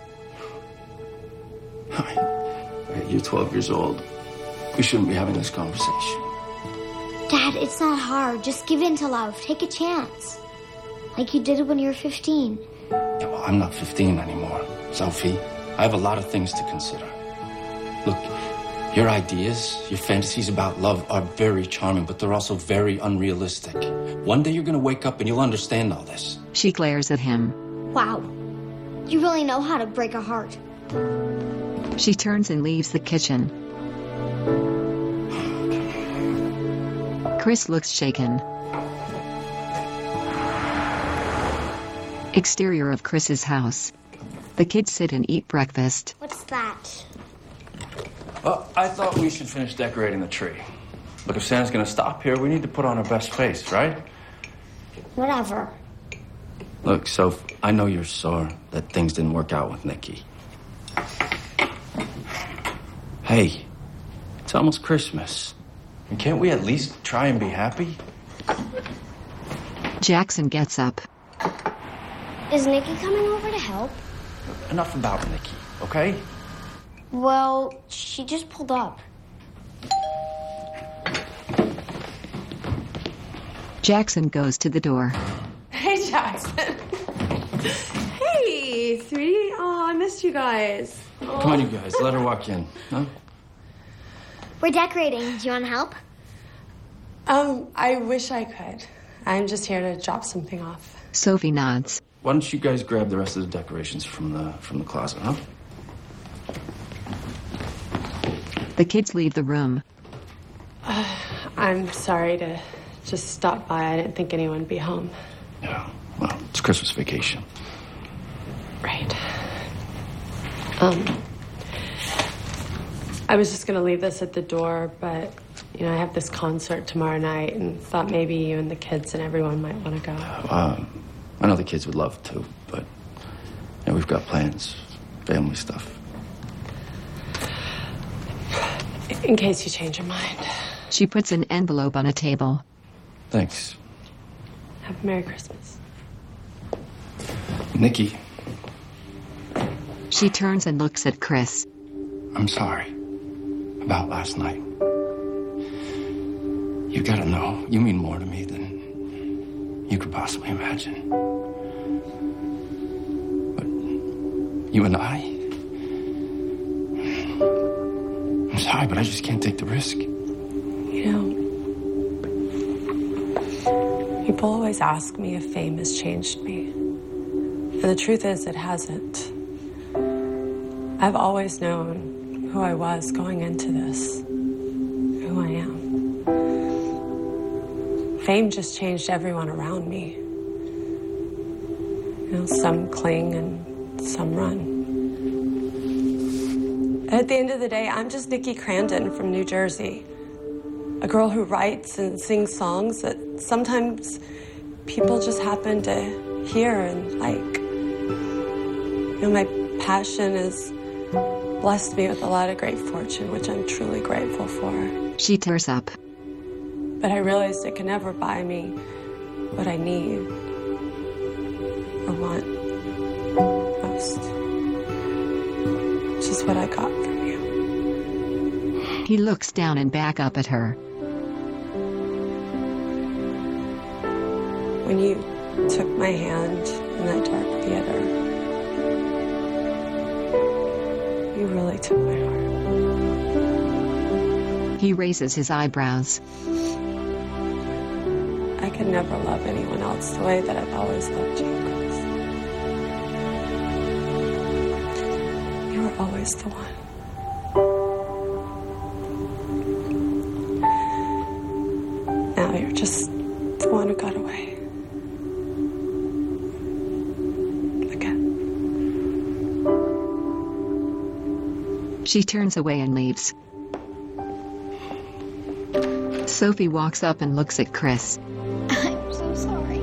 You're 12 years old. We shouldn't be having this conversation. Dad, it's not hard. Just give in to love. Take a chance. Like you did when you were 15. Yeah, well, I'm not 15 anymore, Sophie. I have a lot of things to consider. Look, your ideas, your fantasies about love are very charming, but they're also very unrealistic. One day you're gonna wake up and you'll understand all this. She glares at him. Wow. You really know how to break a heart. She turns and leaves the kitchen. Chris looks shaken. Exterior of Chris's house. The kids sit and eat breakfast. What's that? I thought we should finish decorating the tree. Look, if Santa's gonna stop here, we need to put on our best face, right? Whatever. Look, Soph, I know you're sore that things didn't work out with Nikki. Hey, it's almost Christmas. And can't we at least try and be happy? Jackson gets up. Is Nikki coming over to help? Enough about Nikki, okay? Well, she just pulled up. Jackson goes to the door. Hey, Jackson. Hey, sweetie. Oh, I missed you guys. Oh. Come on, you guys. Let her walk in. Huh? We're decorating. Do you want to help? I wish I could. I'm just here to drop something off. Sophie nods. Why don't you guys grab the rest of the decorations from the closet, huh? The kids leave the room. I'm sorry to just stop by. I didn't think anyone would be home. Yeah, well, it's Christmas vacation. Right. I was just gonna leave this at the door, but, you know, I have this concert tomorrow night and thought maybe you and the kids and everyone might want to go. I know the kids would love to, but yeah, we've got plans, family stuff. In case you change your mind. She puts an envelope on a table. Thanks. Have a Merry Christmas. Nikki. She turns and looks at Chris. I'm sorry about last night. You gotta know, you mean more to me than you could possibly imagine. But you and I, I'm sorry, but I just can't take the risk. You know, people always ask me if fame has changed me. And the truth is, it hasn't. I've always known who I was going into this, who I am. Fame just changed everyone around me. You know, some cling and some run. At the end of the day, I'm just Nikki Crandon from New Jersey. A girl who writes and sings songs that sometimes people just happen to hear and like. You know, my passion has blessed me with a lot of great fortune, which I'm truly grateful for. She tears up. But I realized it can never buy me what I need or want most. Which is what I got from you. He looks down and back up at her. When you took my hand in that dark theater, you really took my heart. He raises his eyebrows. I could never love anyone else the way that I've always loved you, Chris. You were always the one. Now you're just the one who got away. She turns away and leaves. Sophie walks up and looks at Chris. I'm so sorry.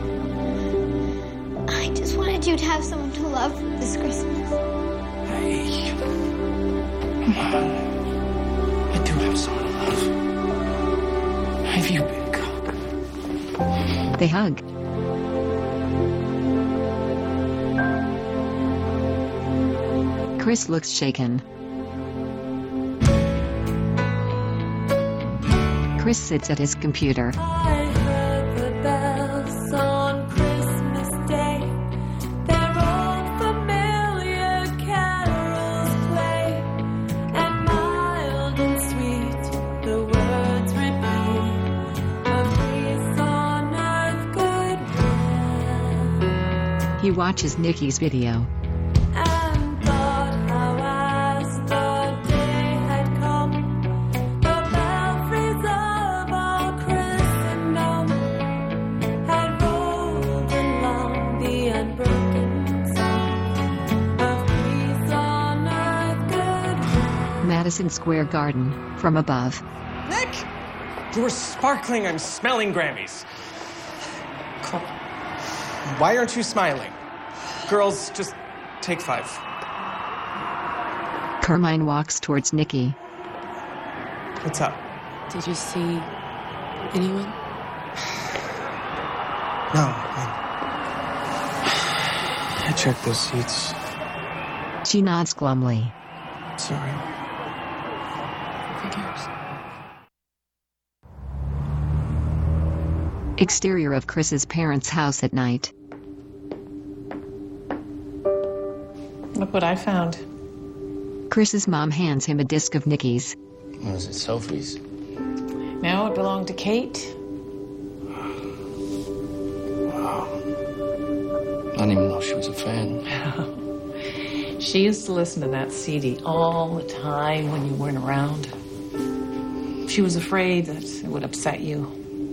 I just wanted you to have someone to love this Christmas. Hey. Come on. I do have someone to love. Have you been cock? They hug. Chris looks shaken. Chris sits at his computer. I heard the bells on Christmas Day. Their old familiar carols play, and mild and sweet the words repeat of peace on earth, goodwill. He watches Nikki's video. And thought how as the day had come, the belfries of all Christendom had rolled along the unbroken song of peace on earth, goodwill. Madison Square Garden, from above. Nick! You were sparkling and smelling Grammys. Why aren't you smiling? Girls, just take 5. Carmine walks towards Nikki. What's up? Did you see anyone? No. I checked those seats. She nods glumly. Sorry. Figures. Exterior of Chris's parents' house at night. Look what I found. Chris's mom hands him a disc of Nikki's. Was it Sophie's? No, it belonged to Kate. Wow. I didn't even know she was a fan. She used to listen to that CD all the time when you weren't around. She was afraid that it would upset you.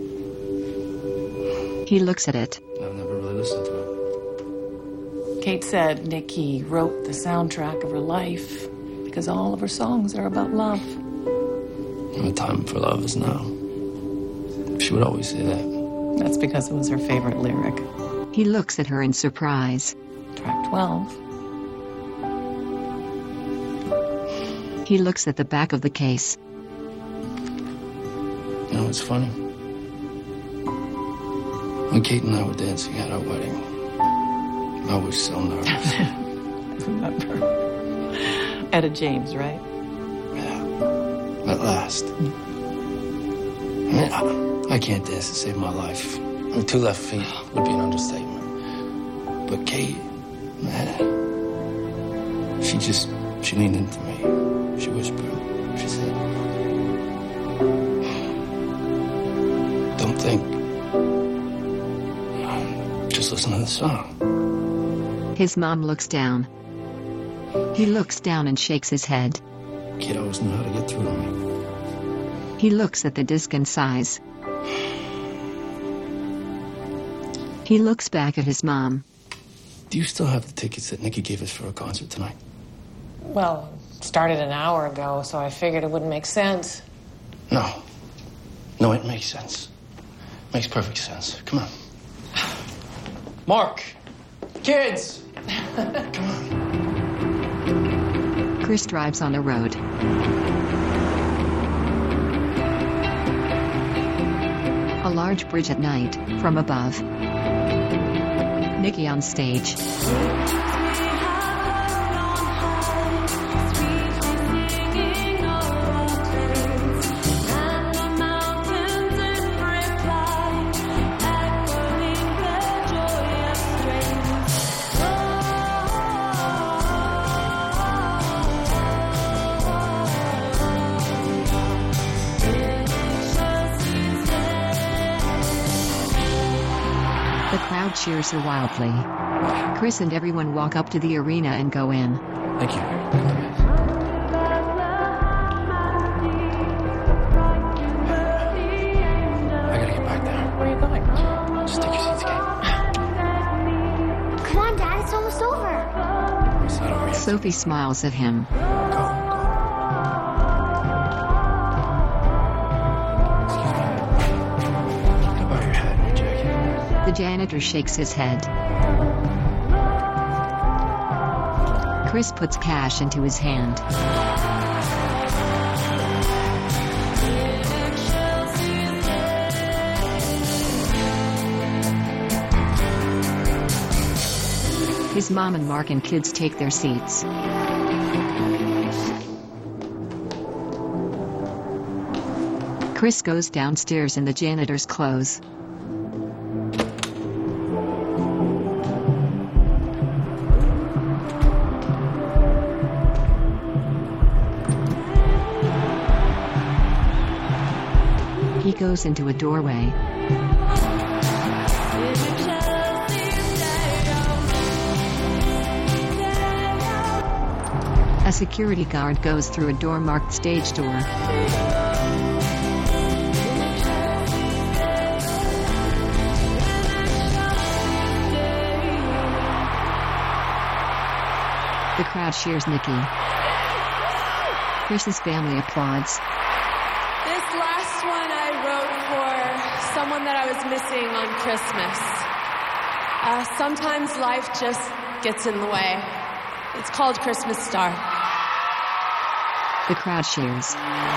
He looks at it. I've never really listened to it. Kate said Nikki wrote the soundtrack of her life because all of her songs are about love. And the time for love is now. She would always say that. That's because it was her favorite lyric. He looks at her in surprise. Track 12. He looks at the back of the case. You know, it's funny. When Kate and I were dancing at our wedding, I was so nervous. I remember. Etta James, right? At last. I mean, I can't dance to save my life. I mean, 2 left feet would be an understatement. But Kate, man, she leaned into me. She whispered. She said, "Don't think. Just listen to the song." His mom looks down. He looks down and shakes his head. Kid always knew how to get through to me. He looks at the disc and sighs. He looks back at his mom. Do you still have the tickets that Nikki gave us for a concert tonight? Well, it started an hour ago, so I figured it wouldn't make sense. No, it makes sense. Makes perfect sense. Come on. Mark! Kids! Chris drives on the road. A large bridge at night, from above. Nikki on stage. The crowd cheers her wildly. Chris and everyone walk up to the arena and go in. Thank you. I gotta get back there. Where are you going? Just take your seats, Kate. Come on, Dad, it's almost over. It's not over yet. Sophie smiles at him. Excuse me. The janitor shakes his head. Chris puts cash into his hand. His mom and Mark and kids take their seats. Chris goes downstairs in the janitor's clothes. He goes into a doorway. A security guard goes through a door marked stage door. The crowd cheers Nikki. Chris's family applauds. This last one I wrote for someone that I was missing on Christmas. Sometimes life just gets in the way. It's called Christmas Star. The crowd cheers.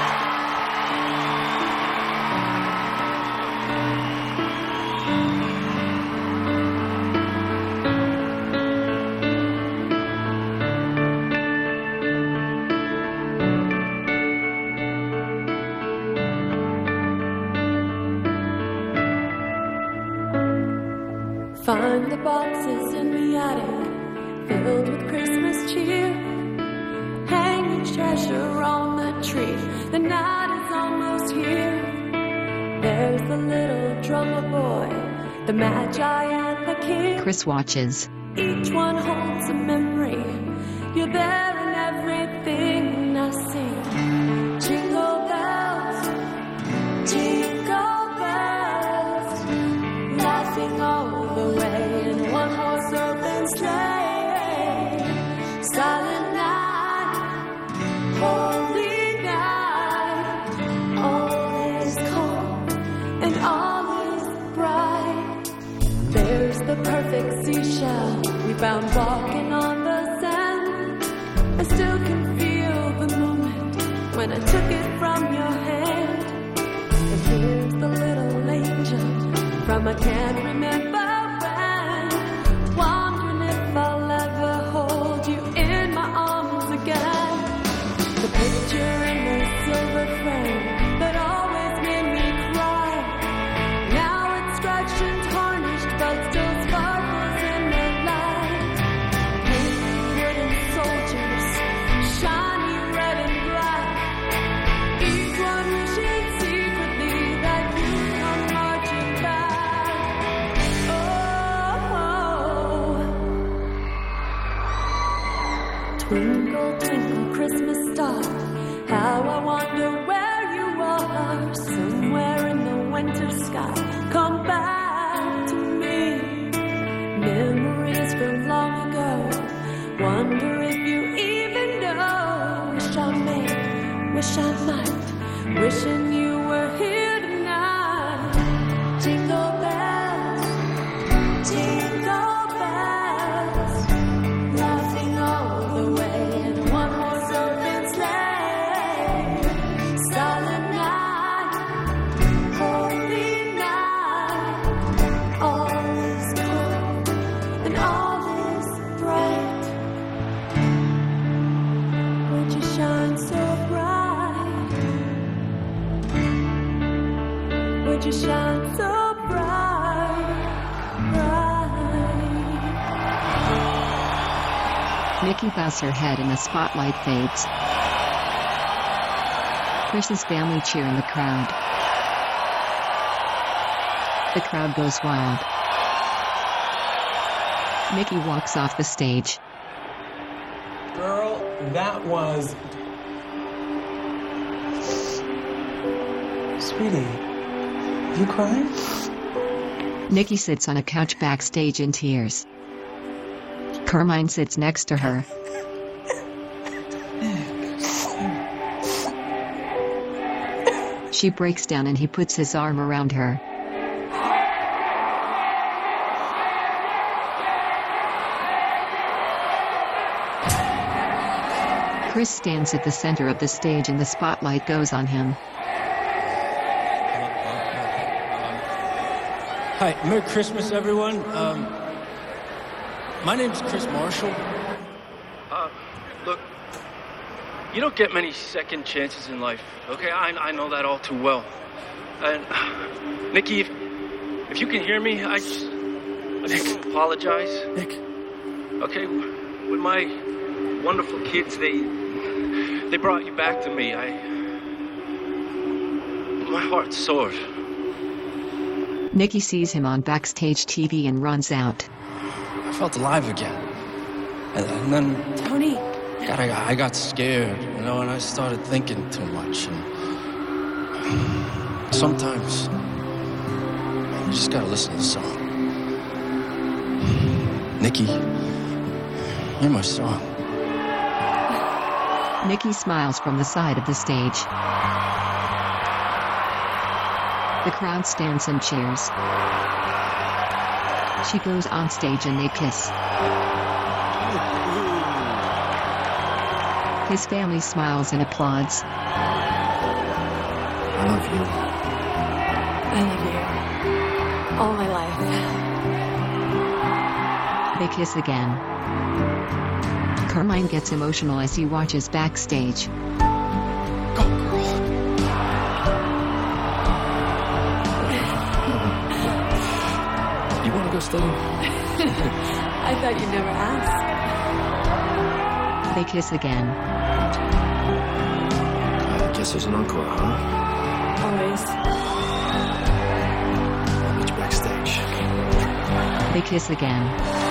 Find the boxes in the attic, filled with Christmas cheer. Hang your treasure on the tree, the night is almost here. There's the little drummer boy, the Magi and the King. Chris watches. Each one holds a memory. You're there in everything I sing. Jingle bells, jingle bells, laughing all the way in one horse open sleigh. Silent night, holy night, all is calm and all is bright. There's the perfect seashell we found walking on the sand. I still can feel the moment when I took it from your hand. And here's the little angel from I can't remember when, wondering if I'll ever hold you in my arms again. The picture in the silver frame that always made me cry. Now it's scratched and tarnished, but still sparkles in the light. Painted wooden soldiers, shiny red and black. Each one wishing secretly that you come marching back. Oh, twinkle, twinkle, Christmas star, how I wonder where you are. Somewhere in the winter sky, come back to me. Memories from long ago, wonder if you even know. Wish I may, wish I might, wishing you were here tonight. Jingle bells, jingle bells, laughing all the way in one horse open sleigh. Silent night, holy night, all is calm and all is bright. Would you shine so bright? Would you shine so bright, bright? Nikki bows her head and the spotlight fades. Chris's family cheer in the crowd. The crowd goes wild. Nikki walks off the stage. Girl, that was... Sweetie, you crying? Nikki sits on a couch backstage in tears. Carmine sits next to her. She breaks down and he puts his arm around her. Chris stands at the center of the stage and the spotlight goes on him. Hi, Merry Christmas, everyone. My name's Chris Marshall. Look, you don't get many second chances in life, okay? I know that all too well. And, Nikki, if you can hear me, I just apologize. Nick. Okay, with my wonderful kids, they brought you back to me. My heart's sore. Nikki sees him on backstage TV and runs out. I felt alive again. And then... Tony. God, I got scared, you know, and I started thinking too much. And sometimes, you just gotta listen to the song. Nikki, you're my song. Nikki smiles from the side of the stage. The crowd stands and cheers. She goes on stage and they kiss. His family smiles and applauds. I love you. I love you. All my life. They kiss again. Carmine gets emotional as he watches backstage. Go, girl. You want to go study? I thought you'd never ask. They kiss again. I guess there's an encore, huh? Always. I'll meet you backstage. They kiss again.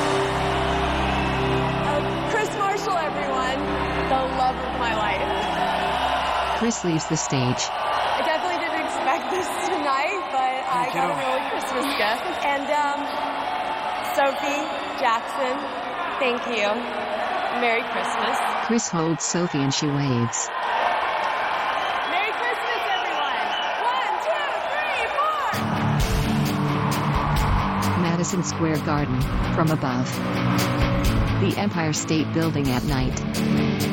Chris Marshall, everyone. The love of my life. Chris leaves the stage. I definitely didn't expect this tonight, but I got a really Christmas gift. And, Sophie, Jackson, thank you. Merry Christmas. Chris holds Sophie and she waves. Merry Christmas, everyone! 1, 2, 3, 4! Madison Square Garden, from above. The Empire State Building at night.